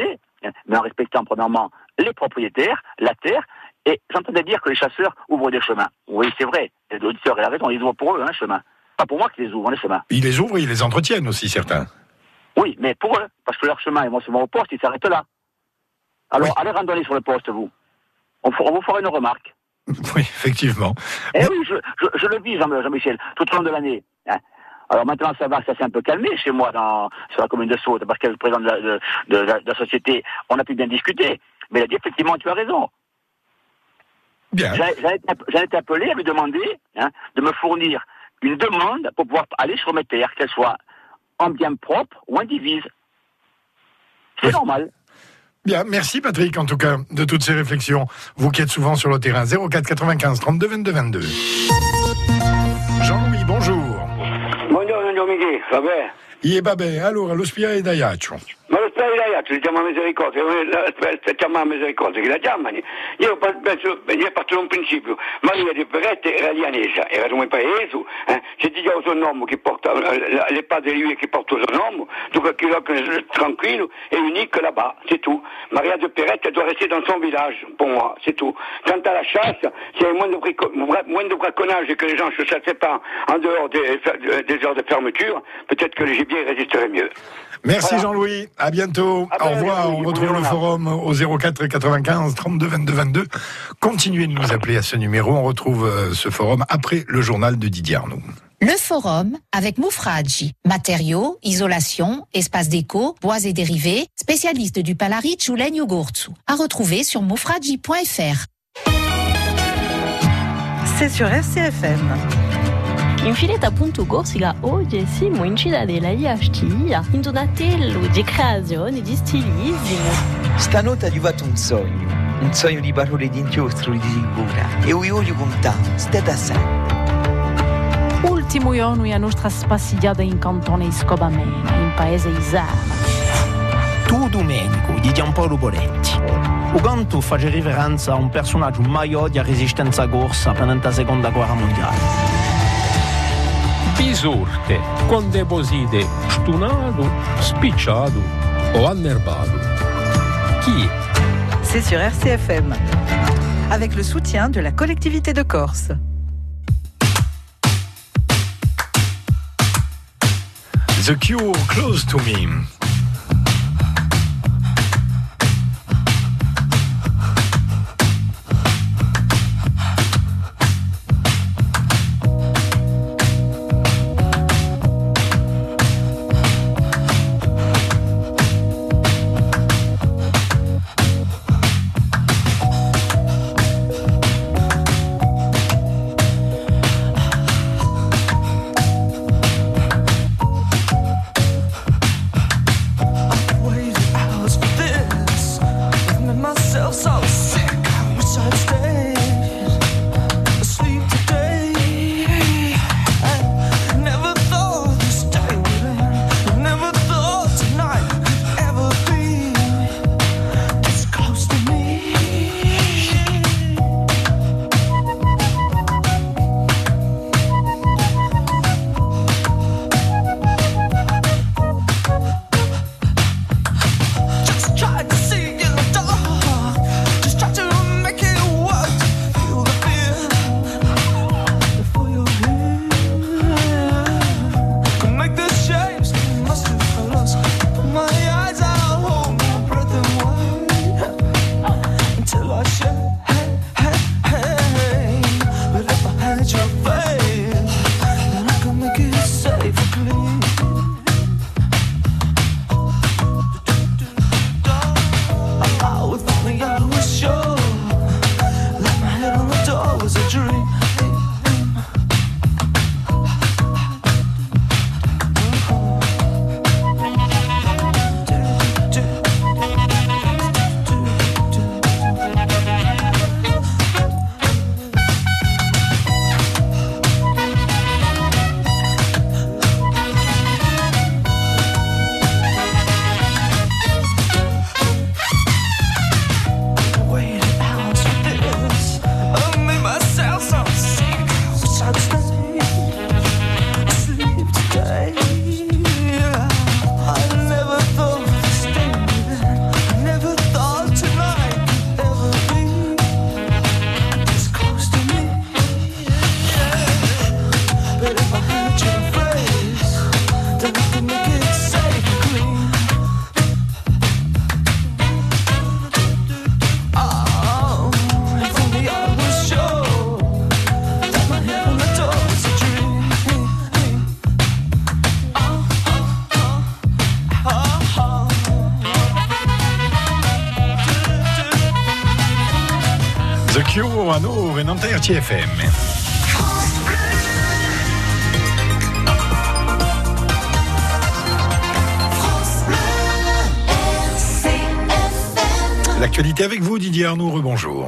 mais en respectant premièrement les propriétaires, la terre, et j'entendais dire que les chasseurs ouvrent des chemins. Oui, c'est vrai, l'auditeur a raison, ils ouvrent pour eux un chemin. Pas pour moi qu'ils les ouvrent, les chemins. Ils les ouvrent et ils les entretiennent aussi, certains. Oui, mais pour eux, parce que leur chemin, et moi, c'est mon poste, ils s'arrêtent là. Alors, oui. Allez randonner sur le poste, vous. On, on vous fera une remarque. Oui, effectivement. Eh mais... oui, je, je, je le vis, Jean, Jean-Michel, tout au long de l'année. Hein. Alors maintenant, ça va, ça s'est un peu calmé chez moi, dans, sur la commune de Saulx, parce que le président de la, de, de, la, de la société, on a pu bien discuter. Mais il a dit, effectivement, tu as raison. Bien. J'en été appelé à lui demander hein, de me fournir une demande pour pouvoir aller sur mes terres, qu'elles soient en bien propre ou en divise. C'est oui. normal. Bien, merci Patrick en tout cas de toutes ces réflexions. Vous qui êtes souvent sur le terrain. zéro quatre quatre-vingt-quinze trente-deux vingt-deux vingt-deux. Jean-Louis, bonjour. Buongiorno Miguel, va bene? E vabbè, allora lo spia da Iaccio. Ma lo spia da Iaccio si chiama misericordia, si chiama misericordia, che la chiamano. Io penso, io parto da un principio, Maria di Perette era lianese, era di un paese, eh, c'è di già un nome che porta, le padre di lui che porta il nome, donc tranquille et unique là-bas, c'est tout. Maria de Perette doit rester dans son village, pour moi, c'est tout. Quant à la chasse, s'il y a moins de, brico, moins de braconnage et que les gens ne se chassaient pas en dehors des, des heures de fermeture, peut-être que les gibiers résisterait mieux. Merci voilà. Jean-Louis, à bientôt. Ah ben, au revoir, on retrouve le forum au zéro quatre quatre-vingt-quinze trente-deux vingt-deux vingt-deux. Continuez de nous appeler à ce numéro, on retrouve ce forum après le journal de Didier Arnaud. Le forum avec Mufraggi. Matériaux, isolation, espace déco, bois et dérivés, spécialiste du Palaric ou Legno Gorzu. À retrouver sur mufraggi point f r. C'est sur R C F M. Infine appunto Corsica oggi siamo in cittadella Iastia, in donatello di creazione di stilismo. Stanotte è arrivato un sogno, un sogno di parole di inchiostro di sicura e io voglio contare, state sempre. Ultimo giorno a nostra spassigliata in cantone Scobamena, in paese Isana. Tu Domenico, di Giampaolo Boletti. O canto fa riverenza a un personaggio maggiore di resistenza corsa per la seconda guerra mondiale. Bisurte, con deposite stunato, spicciato o annerbato. Qui est? C'est sur R C F M, avec le soutien de la collectivité de Corse. The Cure, Close to Me. bonjour à nous, et Nanterre T F M. L'actualité avec vous, Didier Arnoux, rebonjour.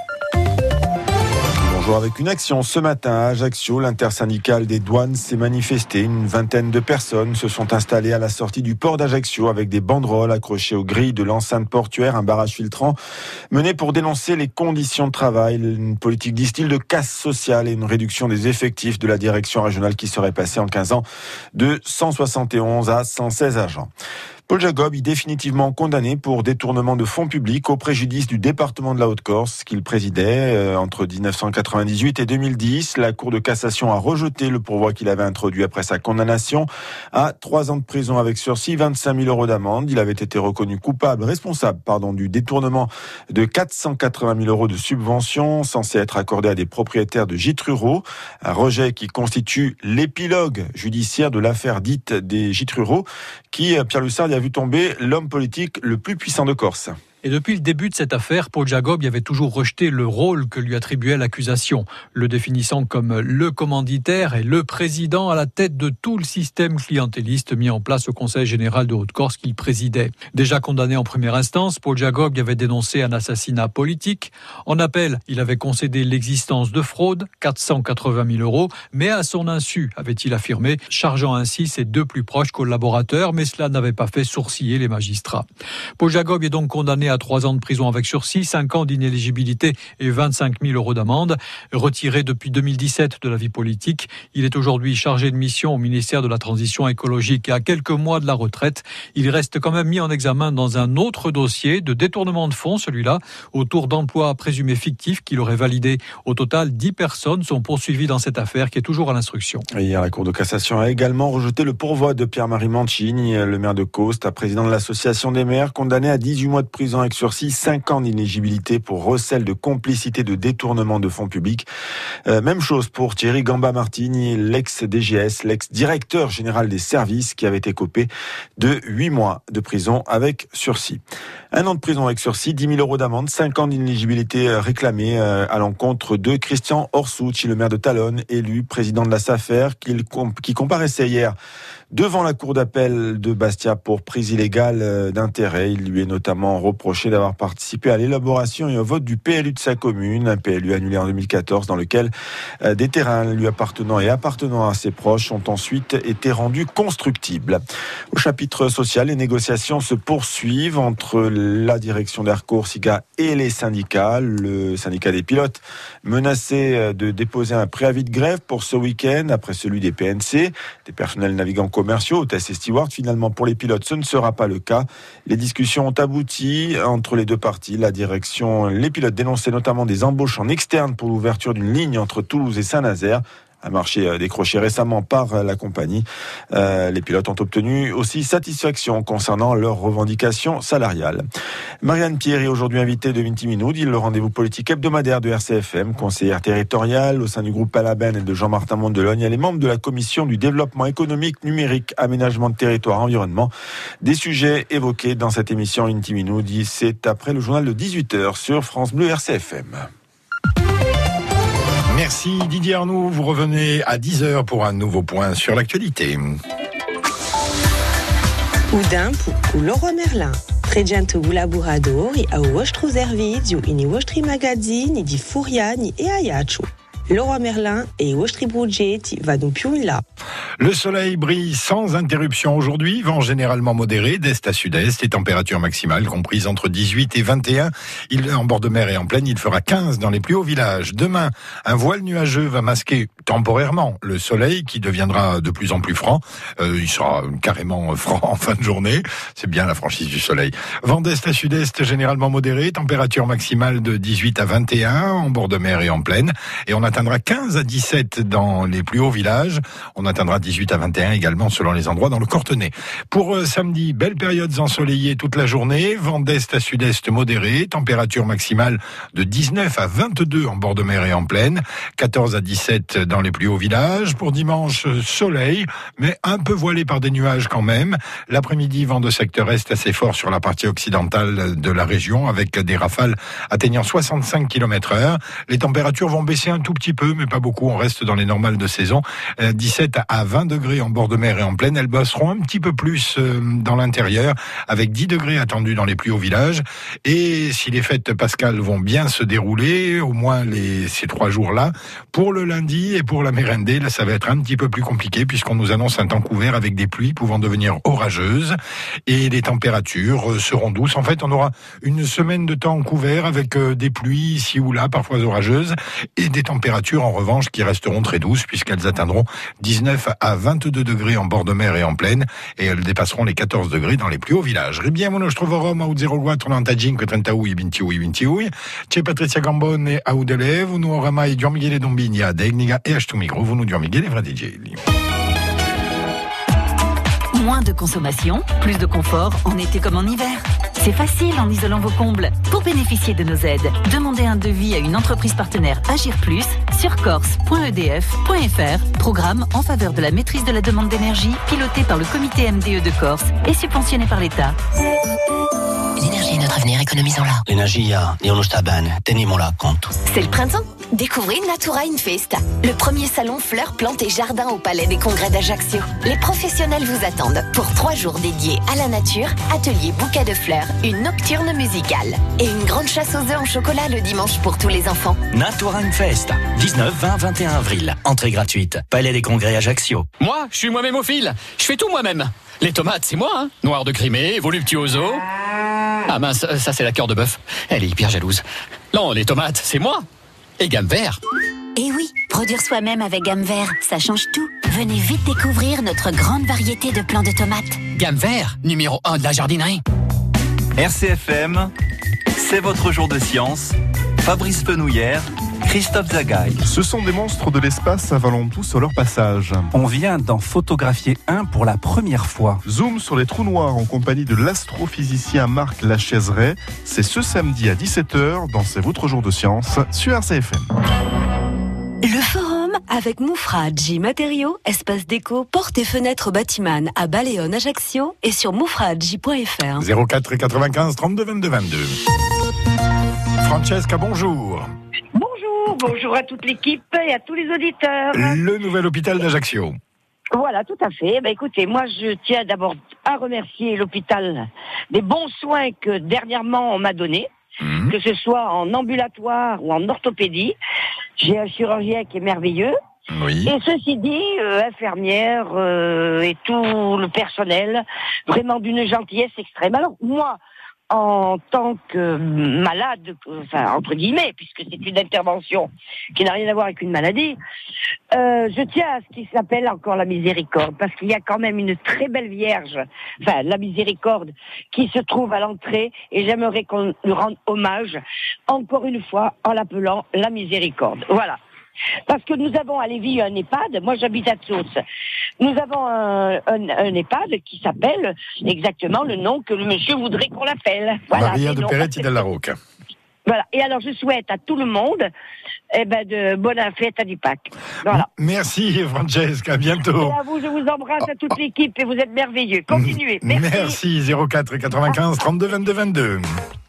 Bonjour, avec une action ce matin à Ajaccio, l'intersyndicale des douanes s'est manifestée. Une vingtaine de personnes se sont installées à la sortie du port d'Ajaccio avec des banderoles accrochées aux grilles de l'enceinte portuaire, un barrage filtrant mené pour dénoncer les conditions de travail, une politique, disent-ils, de casse sociale et une réduction des effectifs de la direction régionale qui serait passée en quinze ans de cent soixante et onze à cent seize agents. Paul Jacob est définitivement condamné pour détournement de fonds publics au préjudice du département de la Haute-Corse qu'il présidait euh, entre dix-neuf cent quatre-vingt-dix-huit et deux mille dix. La Cour de cassation a rejeté le pourvoi qu'il avait introduit après sa condamnation à trois ans de prison avec sursis, vingt-cinq mille euros d'amende. Il avait été reconnu coupable, responsable, pardon, du détournement de quatre cent quatre-vingt mille euros de subventions censées être accordées à des propriétaires de gîtes ruraux. Un rejet qui constitue l'épilogue judiciaire de l'affaire dite des gîtes ruraux qui, Pierre Lussard, a vu tomber l'homme politique le plus puissant de Corse. Et depuis le début de cette affaire, Paul Jacob avait toujours rejeté le rôle que lui attribuait l'accusation, le définissant comme le commanditaire et le président à la tête de tout le système clientéliste mis en place au Conseil général de Haute-Corse qu'il présidait. Déjà condamné en première instance, Paul Jacob avait dénoncé un assassinat politique. En appel, il avait concédé l'existence de fraude, quatre cent quatre-vingt mille euros, mais à son insu, avait-il affirmé, chargeant ainsi ses deux plus proches collaborateurs, mais cela n'avait pas fait sourciller les magistrats. Paul Jacob est donc condamné à trois ans de prison avec sursis, cinq ans d'inéligibilité et vingt-cinq mille euros d'amende. Retiré depuis deux mille dix-sept de la vie politique, il est aujourd'hui chargé de mission au ministère de la Transition écologique et à quelques mois de la retraite, il reste quand même mis en examen dans un autre dossier de détournement de fonds, celui-là, autour d'emplois présumés fictifs qu'il aurait validé. Au total, dix personnes sont poursuivies dans cette affaire qui est toujours à l'instruction. Hier, la Cour de cassation a également rejeté le pourvoi de Pierre-Marie Mancini, le maire de Caustes, président de l'association des maires, condamné à dix-huit mois de prison avec sursis, cinq ans d'inéligibilité pour recel de complicité de détournement de fonds publics. Euh, même chose pour Thierry Gamba-Martini, l'ex-D G S, l'ex-directeur général des services qui avait été copé de huit mois de prison avec sursis. Un an de prison avec sursis, dix mille euros d'amende, cinq ans d'inéligibilité réclamés euh, à l'encontre de Christian Orsucci, le maire de Talonne, élu président de la SAFER, qui, qui comparaissait hier devant la cour d'appel de Bastia pour prise illégale d'intérêt. Il lui est notamment reproché d'avoir participé à l'élaboration et au vote du P L U de sa commune, un P L U annulé en deux mille quatorze dans lequel des terrains lui appartenant et appartenant à ses proches ont ensuite été rendus constructibles. Au chapitre social, les négociations se poursuivent entre la direction d'Air Corsica et les syndicats. Le syndicat des pilotes menacé de déposer un préavis de grève pour ce week-end après celui des P N C, des personnels navigants commerciaux, hôtesses et stewards. Finalement, pour les pilotes, ce ne sera pas le cas. Les discussions ont abouti entre les deux parties. La direction, les pilotes dénonçaient notamment des embauches en externe pour l'ouverture d'une ligne entre Toulouse et Saint-Nazaire. Un marché décroché récemment par la compagnie. Euh, les pilotes ont obtenu aussi satisfaction concernant leurs revendications salariales. Marianne Pierre est aujourd'hui invitée de Vinti Minutes, le rendez-vous politique hebdomadaire de R C F M, conseillère territoriale au sein du groupe Palaben et de Jean-Martin Mondelogne. Elle est membre de la commission du développement économique, numérique, aménagement de territoire, environnement. Des sujets évoqués dans cette émission Vinti Minutes, c'est après le journal de dix-huit heures sur France Bleu R C F M. Merci Didier Arnoux, vous revenez à dix heures pour un nouveau point sur l'actualité. Udin pour Leroy Merlin. Pregianto Laboratori a vostro servizio in vostri magazzini di Furiani e Ajaccio. Leroy Merlin et vostri progetti vanno più in là. Le soleil brille sans interruption aujourd'hui, vent généralement modéré d'est à sud-est et température maximale comprise entre dix-huit et vingt et un. Il, en bord de mer et en plaine, il fera quinze dans les plus hauts villages. Demain, un voile nuageux va masquer temporairement le soleil qui deviendra de plus en plus franc. Euh, il sera carrément franc en fin de journée. C'est bien la franchise du soleil. Vent d'est à sud-est généralement modéré, température maximale de dix-huit à vingt et un en bord de mer et en plaine. Et on atteindra quinze à dix-sept dans les plus hauts villages. On atteindra dix-huit à vingt et un également selon les endroits dans le Cortenay. Pour euh, samedi, belles périodes ensoleillées toute la journée, vent d'est à sud-est modéré, température maximale de dix-neuf à vingt-deux en bord de mer et en plaine, quatorze à dix-sept dans les plus hauts villages. Pour dimanche, soleil, mais un peu voilé par des nuages quand même. L'après-midi, vent de secteur est assez fort sur la partie occidentale de la région, avec des rafales atteignant soixante-cinq kilomètres heure. Les températures vont baisser un tout petit peu, mais pas beaucoup. On reste dans les normales de saison. dix-sept à vingt degrés en bord de mer et en plaine. Elles baisseront un petit peu plus dans l'intérieur, avec dix degrés attendus dans les plus hauts villages. Et si les fêtes pascales vont bien se dérouler, au moins les, ces trois jours-là, pour le lundi et pour la Mérendée, là, ça va être un petit peu plus compliqué, puisqu'on nous annonce un temps couvert avec des pluies pouvant devenir orageuses. Et les températures seront douces. En fait, on aura une semaine de temps couvert avec des pluies ici ou là, parfois orageuses, et des températures en revanche qui resteront très douces, puisqu'elles atteindront dix-neuf à vingt-deux degrés en bord de mer et en plaine, et elles dépasseront les quatorze degrés dans les plus hauts villages. Ribiamo nos troveremo a zero quattro novantacinque trentacinque venticinque venticinque. C'è Patrizia Gambone a Udele, vous nous oramai Gian Michele Dombini a Degniga e a sto micro, vous nous Gian Michele Fratigelli. Moins de consommation, plus de confort en été comme en hiver. C'est facile en isolant vos combles. Pour bénéficier de nos aides, demandez un devis à une entreprise partenaire Agir Plus sur corse point e d f point f r, programme en faveur de la maîtrise de la demande d'énergie piloté par le comité M D E de Corse et subventionné par l'État. L'énergie est notre avenir, économisons-la. L'energia è uno sta bene, teniamola a conto. C'est le printemps. Découvrez Natura in Festa, le premier salon fleurs, plantes et jardins au Palais des Congrès d'Ajaccio. Les professionnels vous attendent pour trois jours dédiés à la nature, atelier bouquet de fleurs, une nocturne musicale et une grande chasse aux œufs en chocolat le dimanche pour tous les enfants. Natura in Festa, dix-neuf, vingt, vingt et un avril. Entrée gratuite. Palais des Congrès Ajaccio. Moi, je suis moi-même au fil. Je fais tout moi-même. Les tomates, c'est moi, hein. Noir de Crimée, voluptuoso. Ah mince, ça c'est la cœur de bœuf. Elle est hyper jalouse. Non, les tomates, c'est moi. Et gamme vert. Et oui, produire soi-même avec gamme vert, ça change tout. Venez vite découvrir notre grande variété de plants de tomates. Gamme vert, numéro un de la jardinerie. R C F M, c'est votre jour de science. Fabrice Fenouillère, Christophe Zagaï. Ce sont des monstres de l'espace avalant tout sur leur passage. On vient d'en photographier un pour la première fois. Zoom sur les trous noirs en compagnie de l'astrophysicien Marc Lachaiseray. C'est ce samedi à dix-sept heures dans C'est votre jour de science sur R C F M. Le forum avec Moufradji Matériaux, espace déco, portes et fenêtres bâtiment à Baleone, Ajaccio et sur moufradji point f r. zéro quatre quatre-vingt-quinze trente-deux vingt-deux vingt-deux. Francesca, bonjour. Bonjour, bonjour à toute l'équipe et à tous les auditeurs. Le nouvel hôpital d'Ajaccio. Voilà, tout à fait. Ben, écoutez, moi je tiens d'abord à remercier l'hôpital des bons soins que dernièrement on m'a donnés, mmh. que ce soit en ambulatoire ou en orthopédie. J'ai un chirurgien qui est merveilleux. Oui. Et ceci dit, euh, infirmière euh, et tout le personnel, vraiment d'une gentillesse extrême. Alors moi, en tant que malade, enfin entre guillemets, puisque c'est une intervention qui n'a rien à voir avec une maladie, euh, je tiens à ce qui s'appelle encore la miséricorde, parce qu'il y a quand même une très belle Vierge, enfin la miséricorde, qui se trouve à l'entrée, et j'aimerais qu'on lui rende hommage, encore une fois, en l'appelant la miséricorde. Voilà. Parce que nous avons à Lévis un EHPAD, moi j'habite à Tsos, nous avons un, un, un EHPAD qui s'appelle exactement le nom que le monsieur voudrait qu'on l'appelle. Voilà, Maria de Peretti della Rocca. Voilà, et alors je souhaite à tout le monde eh ben, de bonne fête du Pâques. Voilà. Merci Francesca, à bientôt. Et à vous, je vous embrasse à toute l'équipe et vous êtes merveilleux. Continuez. Merci. Merci, zéro quatre quatre-vingt-quinze trente-deux vingt-deux vingt-deux.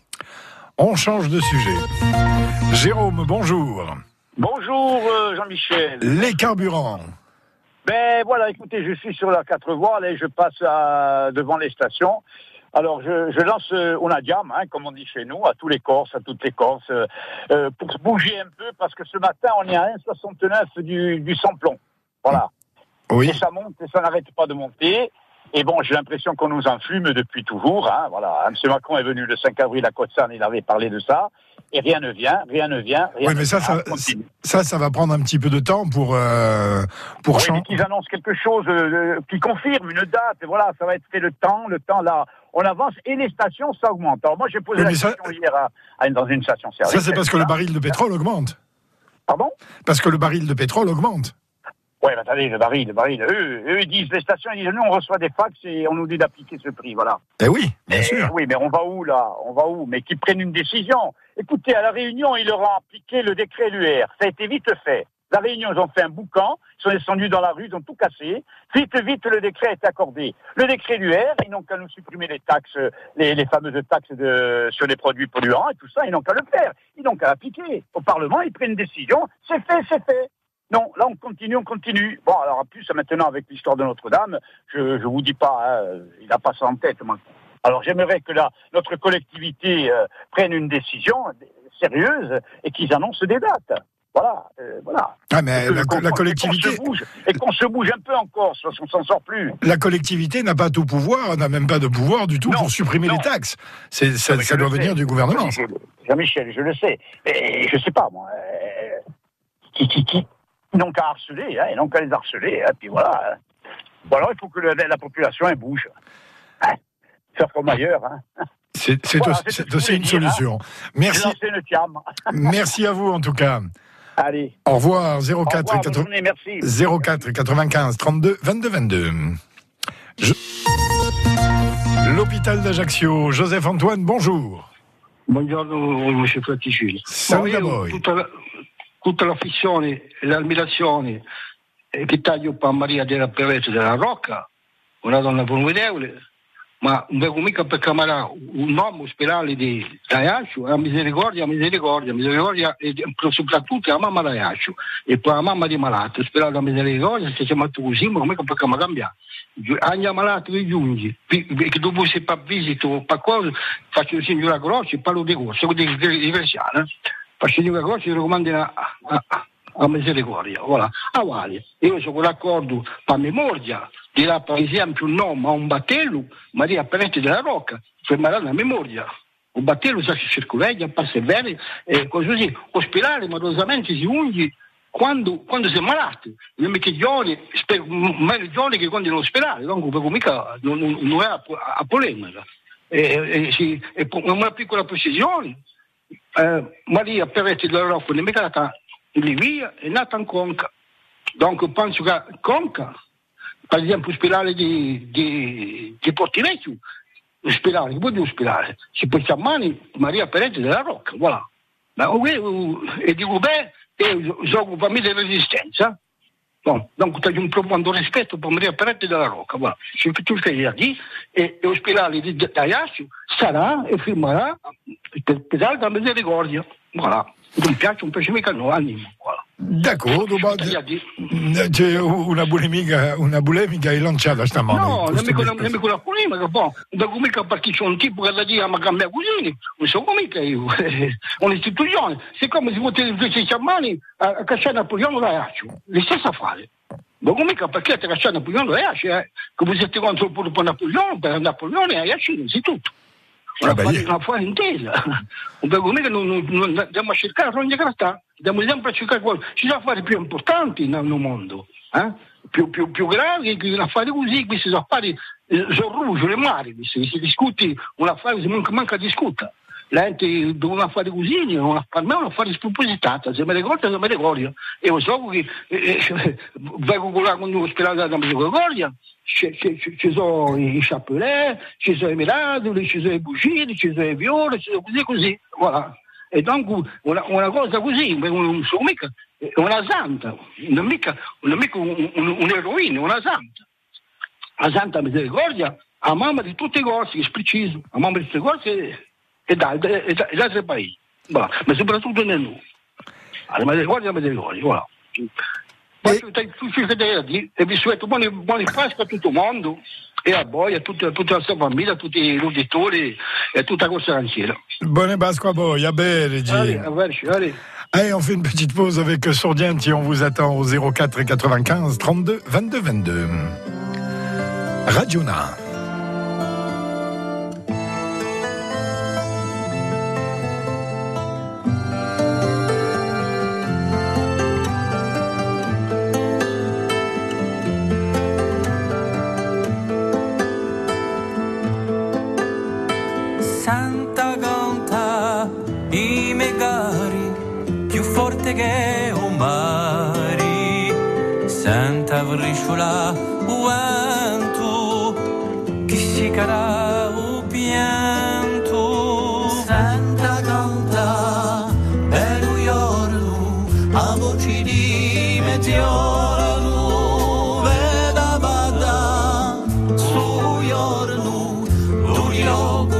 On change de sujet. Jérôme, bonjour. Bonjour euh, Jean-Michel. Les carburants. Ben voilà, écoutez, je suis sur la quatre voies, là, je passe à, devant les stations. Alors je, je lance euh, Onadiam, hein, comme on dit chez nous, à tous les Corses, à toutes les Corses, euh, euh, pour se bouger un peu, parce que ce matin on est à un virgule soixante-neuf du, du sans-plomb. Voilà. Oui. Et ça monte et ça n'arrête pas de monter. Et bon, j'ai l'impression qu'on nous enfume depuis toujours. Hein, voilà. M. Macron est venu le cinq avril à Côte-Sanne, il avait parlé de ça. Et rien ne vient, rien ne vient. Rien oui, mais ça, ça, ça, ça va prendre un petit peu de temps pour euh, pour oui, changer. Mais qu'ils annoncent quelque chose euh, qui confirme une date. Et voilà, ça va être fait le temps, le temps là. On avance et les stations, ça augmente. Alors moi, j'ai posé oui, la question ça... hier à, à, dans une station-service. Ça, c'est parce que le baril de pétrole augmente. Pardon ? Parce que le baril de pétrole augmente. Ouais, bah, attendez, le baril, le baril. Eux, eux, ils disent, les stations, ils disent, nous, on reçoit des fax et on nous dit d'appliquer ce prix, voilà. Eh oui, bien et, sûr. Oui, mais on va où, là? On va où? Mais qu'ils prennent une décision. Écoutez, à la Réunion, ils leur ont appliqué le décret L U R. Ça a été vite fait. La Réunion, ils ont fait un boucan, ils sont descendus dans la rue, ils ont tout cassé. Vite, vite, le décret a été accordé. Le décret L U R, ils n'ont qu'à nous supprimer les taxes, les, les fameuses taxes de, sur les produits polluants et tout ça, ils n'ont qu'à le faire. Ils n'ont qu'à l'appliquer. Au Parlement, ils prennent une décision. C'est fait, c'est fait. Non, là, on continue, on continue. Bon, alors, en plus, maintenant, avec l'histoire de Notre-Dame, je je vous dis pas, hein, il n'a pas ça en tête, moi. Alors, j'aimerais que là, notre collectivité euh, prenne une décision sérieuse et qu'ils annoncent des dates. Voilà, euh, voilà. Ah, mais que, la, la collectivité... Et qu'on se bouge, et qu'on se bouge un peu encore, parce qu'on s'en sort plus. La collectivité n'a pas tout pouvoir, n'a même pas de pouvoir du tout non, pour supprimer non. les taxes. C'est, ça ça doit venir sais. du gouvernement. Jean-Michel, je le sais. Et je sais pas, moi. Euh, qui, qui, qui Ils n'ont qu'à harceler, hein, ils n'ont qu'à les harceler, et hein, puis voilà. Bon, alors il faut que le, la population elle bouge. Hein, faire comme ailleurs. Hein. C'est, c'est, voilà, aussi, c'est aussi une dire, solution. Hein. Merci. Merci à vous en tout cas. Allez. Au revoir. zéro quatre quatre-vingt-quinze trente-deux vingt-deux vingt-deux. Je... L'hôpital d'Ajaccio. Joseph Antoine, bonjour. Buongiorno, monsieur Fratticini. Salut voi. Tutta l'affissione e l'ammirazione che taglio per Maria della Perezza della Rocca, una donna formidevole, ma non vengo mica per chiamare un uomo ospedale di Ajaccio, a misericordia, misericordia, misericordia, e soprattutto la mamma di Ajaccio, e poi la mamma di malato, ospedale da misericordia, si è chiamato così, ma non mica per cambiare. Agli malati di giungi, che dopo se per visita o per cosa, faccio il segno della croce e parlo di corso, di Greciana. Faccio una cosa, ci raccomando a, a, a misericordia, voilà. Ah, vale. Io sono d'accordo per memoria, di là per esempio un nome a un battello, Maria Perezza della Rocca, fermerà la memoria. Un battello sa che circoleggia, passa bene, e così. Ospedale, malosamente si unge quando, quando si è malato. Non mica giorni, meglio giorni che quando in ospedale, non, mica, non, non è a, a polemica. E, e, sì, e una piccola precisione. Uh, Maria Perezza della Rocca non è mica nata in Libia, è nata in Conca. Dunque penso che Conca, per esempio l'ospedale di, di, di Portivecchio, l'ospedale, che vuol dire ospedale? Si può chiamare Maria Perezza della Rocca, voilà. Ma io, e dico, beh, io gioco per me di resistenza. Bon, donc tu as un profondo rispetto per Maria Perezza della Rocca, voilà. Se tu fai a dire, e l'ospedale di Ajaccio sarà e firmerà per pedale della misericordia, voilà. Non piace, non piace mica, no, animo, voilà. D'accordo, ma c'è una bulimica, una bulimica lanciata stamattina. No, non mi con la polemica, poi, da come mica perché c'è un tipo che da dire ma cambia così, non so come mica io, un'istituzione, siccome si poteva invece chiamare a cacciare Napoleone da Ajaccio, le stesse affari. Ma come mica perché ti cacciare Napoleone da Ajaccio, eh? Come siete contro il popolo Napoleone, per Napoleone e Ajaccio, innanzitutto. Una affare intesa, un po' come non andiamo a cercare ogni realtà, andiamo sempre a cercare qualcosa. Ci sono affari più importanti nel mondo, eh? più, più, più gravi che affari così, questi sono affari eh, sono rouge, le mari, si, si discuti un affare che manca, manca discuta. La gente dove un affare così, per me è un affare spropositato, se mi ricordo, se mi ricordo. Io so che eh, vengo con l'ospedale della misericordia, ci sono i chapelet, ci sono i miracoli, ci sono i bucini, ci sono i violi, ci sono così così, voilà. E dunque una, una cosa così, non so mica, è una santa, non mica, non mica un, un, un'eroina, una santa. La santa misericordia, a mamma di tutti i corsi, è preciso, a mamma di tutti i corsi e da, e da, e da altri paesi, voilà. Ma soprattutto nel noi. La misericordia, la misericordia, voilà. E vi souhaito buone, buone Pasqua a tutto il mondo e a voi, a tutta, a tutta la sua famiglia, a tutti gli uditori e a tutta la Corsa Lanciera. Bonne Pasqua à voi, a bene. Allez, allez, allez. Allez, on fait une petite pause avec Sourdienti, on vous attend au zéro quatre quatre-vingt-quinze trente-deux vingt-deux vingt-deux. Radiona. Santa canta i megari più forte che un mare. Santa vriciula uantu che si cara o pianto Santa canta bello giorno a voci di meteoro veda vada su giorno tu logo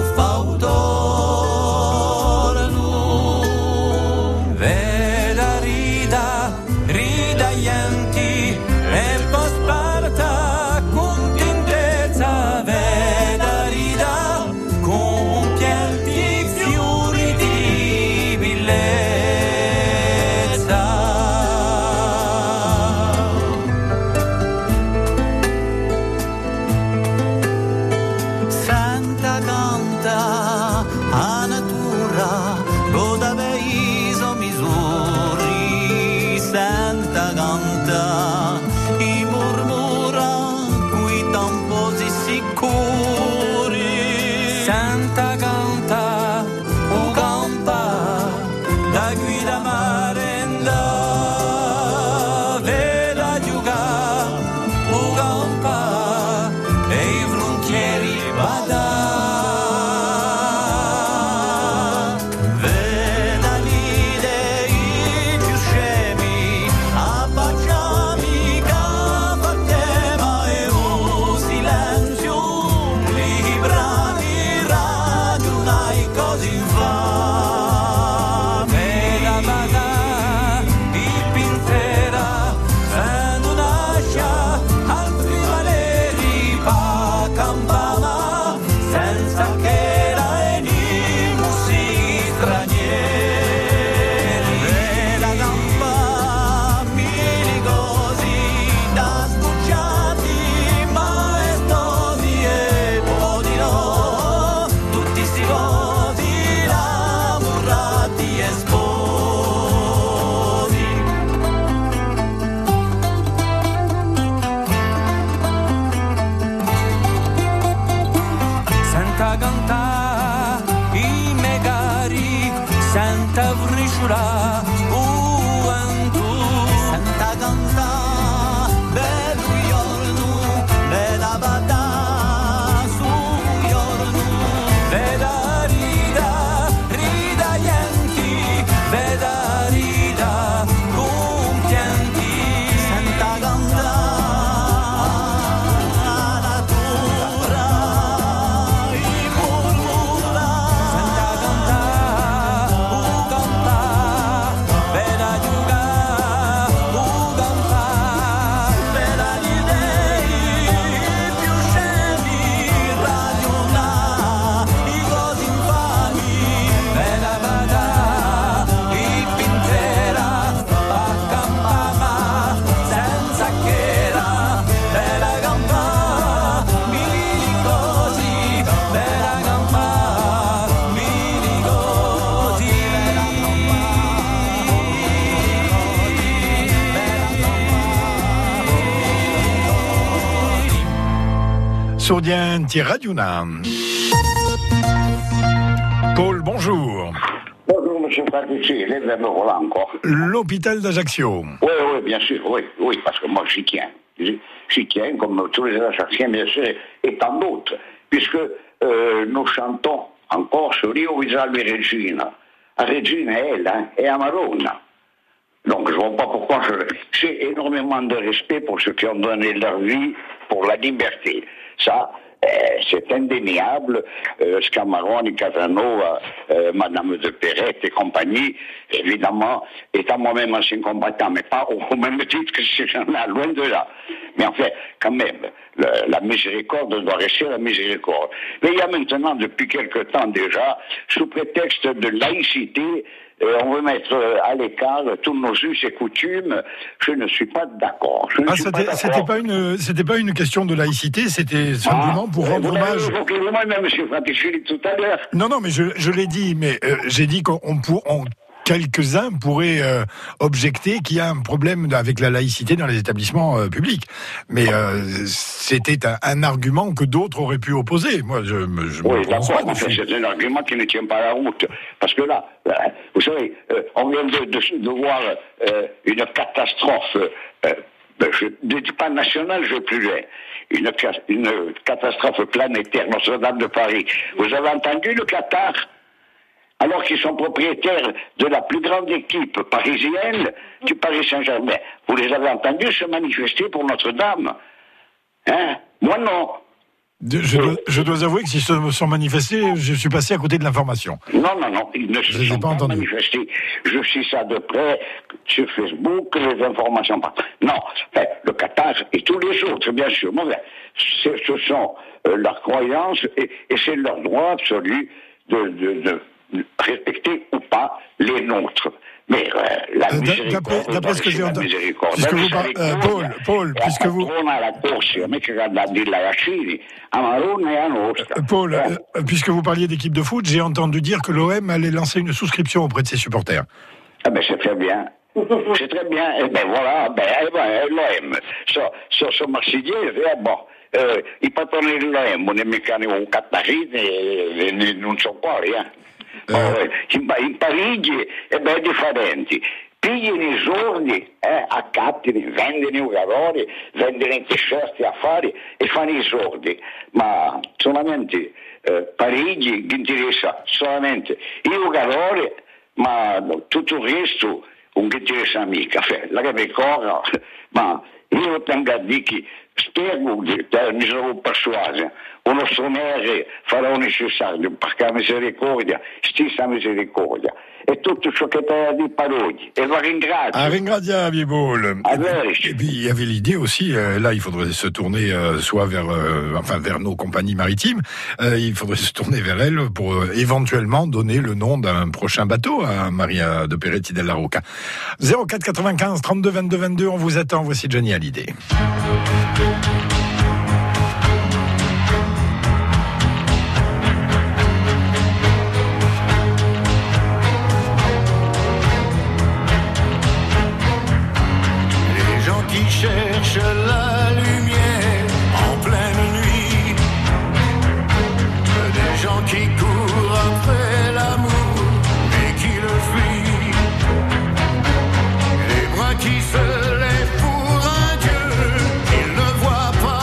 fautorno veda rida rida ianti e posparta con tendezza veda rida con pianti fiori di bellezza Santa canta a natura goda beiso misuri Santa canta i murmura qui tamposi sicuri Santa canta o campa da guida marenda veda giuga o campa e i frontieri vada veda lide i più scemi abbacciami capattema e un silenzio librami radunai così infame veda vada il pintera non lascia altri valeri pa campama senza che la enimusi stranieri veda campa mili così da sbucciati maestosi e podino tutti sti voti lavorati e sposi Santa canta i megari Santa vriciula uantu Santa canta bello giorno bella vada su giorno veda rida rida ianti veda rida con pianti Santa canta la natura i murmura Santa canta o campa veda giuga o campa veda l'idei più scemi radiona i così infami veda vada i pintera a campama senza chera veda campa mili così veda campa mili così Sordienti Radiouna. Paul, bonjour. Bonjour, monsieur Patrici, les verres volants encore. L'hôpital d'Ajaccio. Oui, oui, bien sûr, oui, oui, parce que moi j'y tiens. J'y j'y tiens, comme tous les Ajacciens, bien sûr, et tant d'autres, puisque euh, nous chantons encore sur Rio Visalvi Regina. A Regina è elle, hein, et à Maronna. Donc je ne vois pas pourquoi je... J'ai énormément de respect pour ceux qui ont donné leur vie pour la liberté. Ça, euh, c'est indéniable. Euh, Scamaroni, Casanova, euh, Madame de Perrette et compagnie, évidemment, étant moi-même ancien combattant, mais pas au, au même titre que ces gens-là, loin de là. Mais en fait, quand même, le, la miséricorde doit rester la miséricorde. Mais il y a maintenant, depuis quelque temps déjà, sous prétexte de laïcité, euh, on veut mettre à l'écart tous nos us et coutumes. Je ne suis pas d'accord. Je ne Ah, suis c'était, pas c'était d'accord. pas une, c'était pas une question de laïcité, c'était simplement pour Ah, rendre vous l'avez hommage. évoqué vous-même, monsieur Fratichelli, tout à l'heure. Non, non, mais je, je l'ai dit, mais euh, j'ai dit qu'on pour, on, quelques-uns pourraient euh, objecter qu'il y a un problème avec la laïcité dans les établissements euh, publics. Mais euh, c'était un, un argument que d'autres auraient pu opposer. Moi, je, me- je me Oui, prononce d'accord, pas en fait, dessus. c'est un argument qui ne tient pas la route. Parce que là, là, vous savez, euh, on vient de, de, de voir euh, une catastrophe euh, ben, je ne dis pas nationale, je vais plus loin. Une, une catastrophe planétaire, Notre-Dame de Paris. Vous avez entendu le Qatar? Alors qu'ils sont propriétaires de la plus grande équipe parisienne du Paris Saint-Germain. Vous les avez entendus se manifester pour Notre-Dame? Hein? Moi non. Je dois, je dois avouer que s'ils se sont manifestés, je suis passé à côté de l'information. Non, non, non, ils ne se sont pas, pas manifestés. Je suis ça de près sur Facebook, les informations pas. Non, enfin, le Qatar et tous les autres, bien sûr, mauvais. Ce sont euh, leurs croyances et, et c'est leur droit absolu de, de, de respecter ou pas les nôtres. Mais euh, la miséricorde, d'après ce que j'ai entendu, puisque vous parlez, euh, Paul, Paul, puisque vous, Paul, euh, puisque vous parliez d'équipe de foot, j'ai entendu dire que l'O M allait lancer une souscription auprès de ses supporters. Ah ben c'est très bien. C'est très bien. Et ben voilà, ben, eh ben l'O M, so, so, so marsigliese, eh, bon. Eh, I patroni dell'O M, non è mica un Cattarini, non so quali, eh. Eh. In, in Parigi è ben differente. Pigliano i soldi, eh, accattano, vendono i giocatori, vendono i t-shirt, affari e fanno i soldi. Ma solamente eh, Parigi che interessa solamente i giocatori, ma tutto il resto non interessa mica. La che mi corra, ma io tengo a dire che spero, mi sono persuaso, uno strumento farà necessario perché la misericordia, stessa misericordia, è tutto ciò che te di parole. E lo ringrazio. Ah, ringraziavi, Paul. Et puis il y avait l'idée aussi, euh, là il faudrait se tourner euh, soit vers, euh, enfin vers nos compagnies maritimes, euh, il faudrait se tourner vers elles pour euh, éventuellement donner le nom d'un prochain bateau à Maria de Peretti della Rocca. zéro quatre quatre-vingt-quinze trente-deux vingt-deux vingt-deux, on vous attend. Voici Johnny Hallyday. Cherche la lumière en pleine nuit, des gens qui courent après l'amour et qui le fuient, les bras qui se lèvent pour un Dieu qu'ils ne voient pas.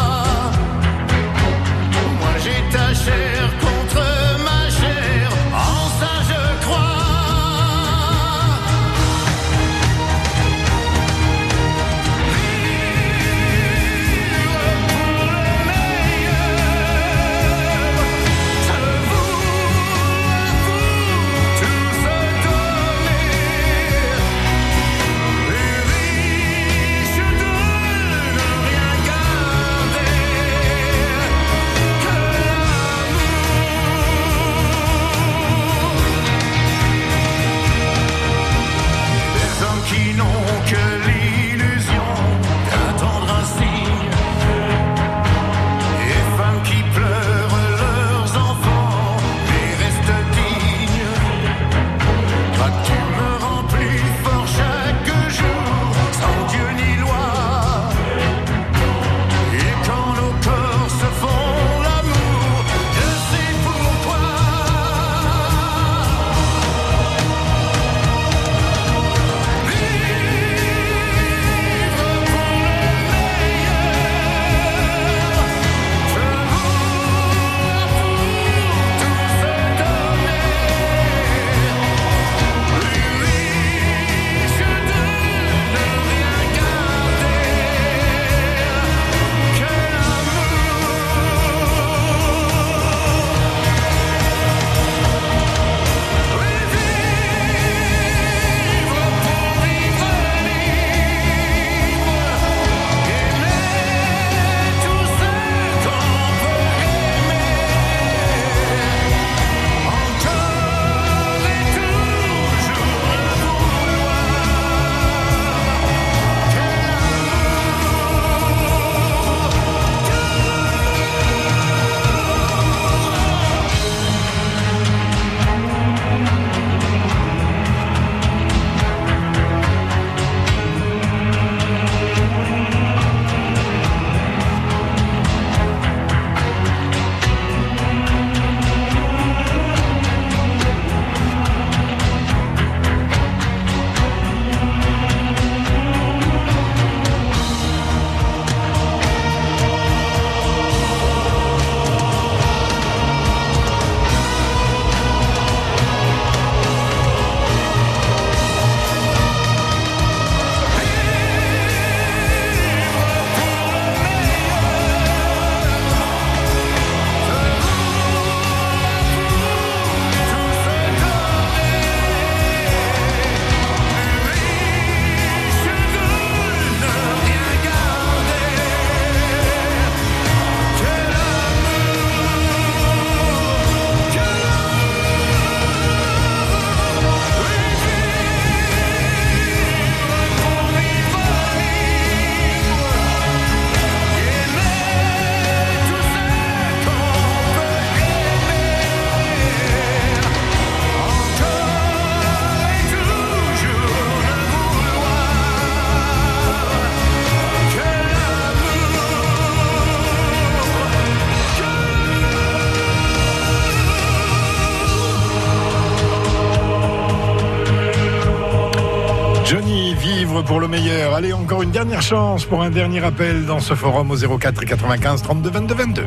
vivre pour le meilleur. Allez, encore une dernière chance pour un dernier appel dans ce forum au zéro quatre quatre-vingt-quinze trente-deux vingt-deux vingt-deux.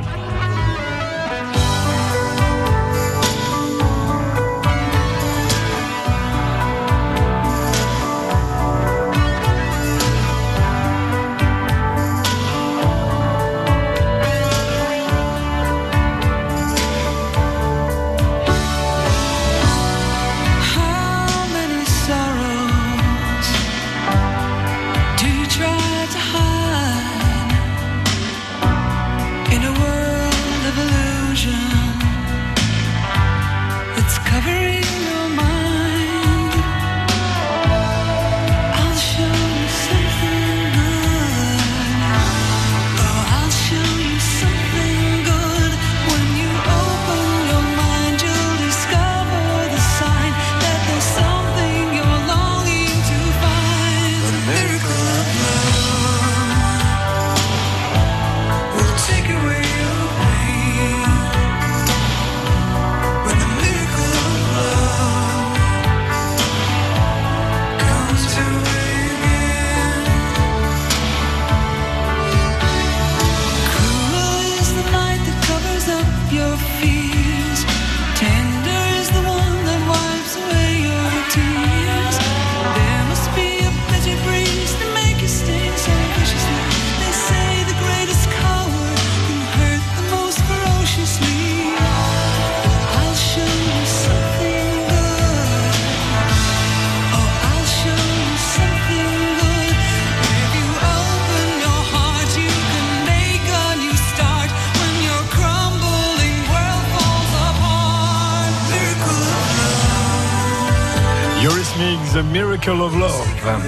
The Miracle of Love.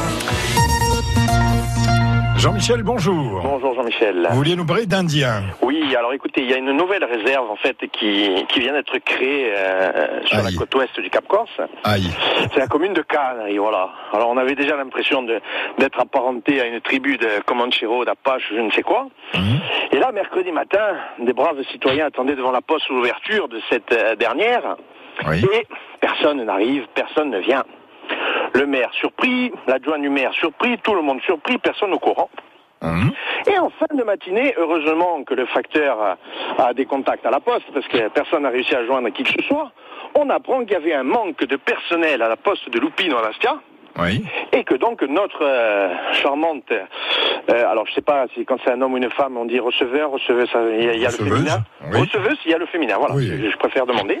Jean-Michel, bonjour. Bonjour Jean-Michel. Vous vouliez nous parler d'Indiens? Oui, alors écoutez, il y a une nouvelle réserve en fait qui, qui vient d'être créée euh, sur Aïe. la côte ouest du Cap Corse. Aïe. C'est la commune de Cannes, et voilà. Alors on avait déjà l'impression de, d'être apparenté à une tribu de Comanchero, d'Apache, je ne sais quoi. Mmh. Et là, mercredi matin, des braves citoyens attendaient devant la poste l'ouverture de cette euh, dernière. Oui. Et personne n'arrive, personne ne vient. Le maire surpris, l'adjoint du maire surpris, tout le monde surpris, personne au courant. Mmh. Et en fin de matinée, heureusement que le facteur a, a des contacts à la poste, parce que personne n'a réussi à joindre qui que ce soit, on apprend qu'il y avait un manque de personnel à la poste de Lupino à Bastia. Oui. Et que donc notre euh, charmante, euh, alors je sais pas si quand c'est un homme ou une femme on dit receveur, receveuse, il y a, y a le féminin. Oui. Receveuse, il y a le féminin, voilà, oui. je, je préfère demander.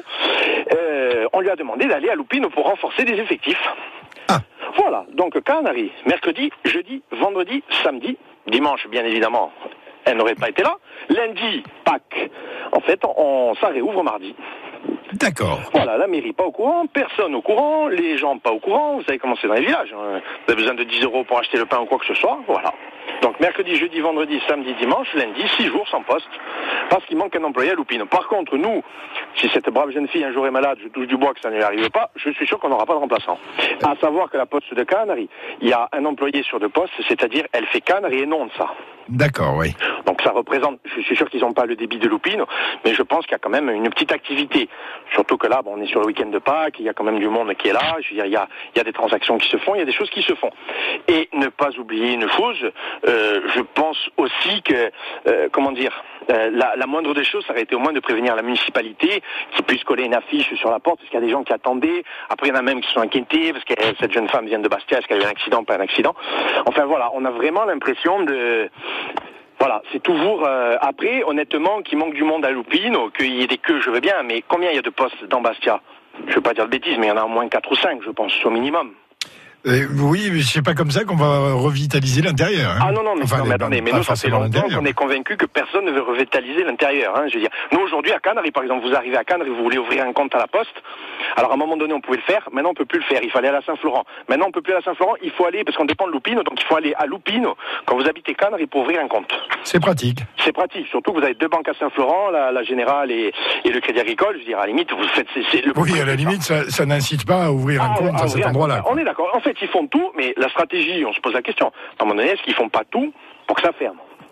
Euh, on lui a demandé d'aller à Lupino pour renforcer des effectifs. Ah. Voilà, donc Canary, mercredi, jeudi, vendredi, samedi, dimanche bien évidemment, elle n'aurait pas été là. Lundi, Pâques, en fait, on, ça réouvre mardi. D'accord. Voilà, la mairie pas au courant, personne au courant, les gens pas au courant, vous savez comment c'est dans les villages. Hein. Vous avez besoin de dix euros pour acheter le pain ou quoi que ce soit, voilà. Donc mercredi, jeudi, vendredi, samedi, dimanche, lundi, six jours sans poste, parce qu'il manque un employé à Lupino. Par contre, nous, si cette brave jeune fille un jour est malade, je touche du bois que ça ne lui arrive pas, je suis sûr qu'on n'aura pas de remplaçant. À savoir que la poste de Canary, il y a un employé sur deux postes, c'est-à-dire elle fait Canary et non de ça. D'accord, oui. Donc ça représente, je suis sûr qu'ils n'ont pas le débit de Lupino, mais je pense qu'il y a quand même une petite activité. Surtout que là, bon, on est sur le week-end de Pâques, il y a quand même du monde qui est là, je veux dire, il y a, il y a des transactions qui se font, il y a des choses qui se font. Et ne pas oublier une chose, euh, je pense aussi que, euh, comment dire, euh, la, la moindre des choses, ça aurait été au moins de prévenir la municipalité, qui puisse coller une affiche sur la porte, parce qu'il y a des gens qui attendaient, après il y en a même qui sont inquiétés, parce que cette jeune femme vient de Bastia, est-ce qu'elle a eu un accident, pas un accident. Enfin voilà, on a vraiment l'impression de... Voilà, c'est toujours... Euh, après, honnêtement, qu'il manque du monde à Lupino, qu'il y ait des queues, je veux bien, mais combien il y a de postes dans Bastia? Je ne veux pas dire de bêtises, mais il y en a au moins quatre ou cinq, je pense, au minimum. Euh, oui, mais c'est pas comme ça qu'on va revitaliser l'intérieur. Hein. Ah non, non, mais, enfin, non, mais attendez, mais nous, ça fait longtemps qu'on est convaincus que personne ne veut revitaliser l'intérieur. Hein, je veux dire, nous, aujourd'hui, à Canary, par exemple, vous arrivez à Canary, vous voulez ouvrir un compte à la Poste. Alors, à un moment donné, on pouvait le faire. Maintenant, on peut plus le faire. Il fallait aller à Saint-Florent. Maintenant, on peut plus aller à Saint-Florent. Il faut aller, parce qu'on dépend de Lupino, donc il faut aller à Lupino quand vous habitez Canary pour ouvrir un compte. C'est pratique. C'est pratique, surtout que vous avez deux banques à Saint-Florent, la, la Générale et, et le Crédit Agricole. Je veux dire, à la limite, vous faites... C'est, c'est le oui, à la limite, ça, ça n'incite pas à ouvrir ah, un compte à, à cet endroit-là. On est d'accord. En fait, ils font tout, mais la stratégie, on se pose la question. À un moment donné, est-ce qu'ils font pas tout pour que ça ferme?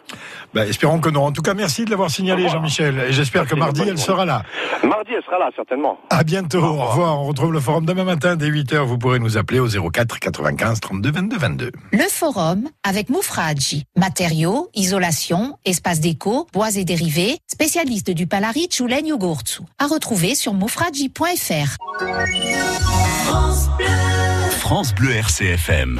Bah, espérons que non. En tout cas, merci de l'avoir signalé, Jean-Michel. Et j'espère que mardi, elle sera là. Mardi, elle sera là, certainement. À bientôt. Au revoir. Au revoir. On retrouve le forum demain matin dès huit heures. Vous pourrez nous appeler au zéro quatre quatre-vingt-quinze trente-deux vingt-deux vingt-deux. Le forum avec Moufradji. Matériaux, isolation, espace déco, bois et dérivés, spécialiste du Palaric ou Legno Gurtsu. À retrouver sur moufradji point f r. France Bleu. France Bleu R C F M.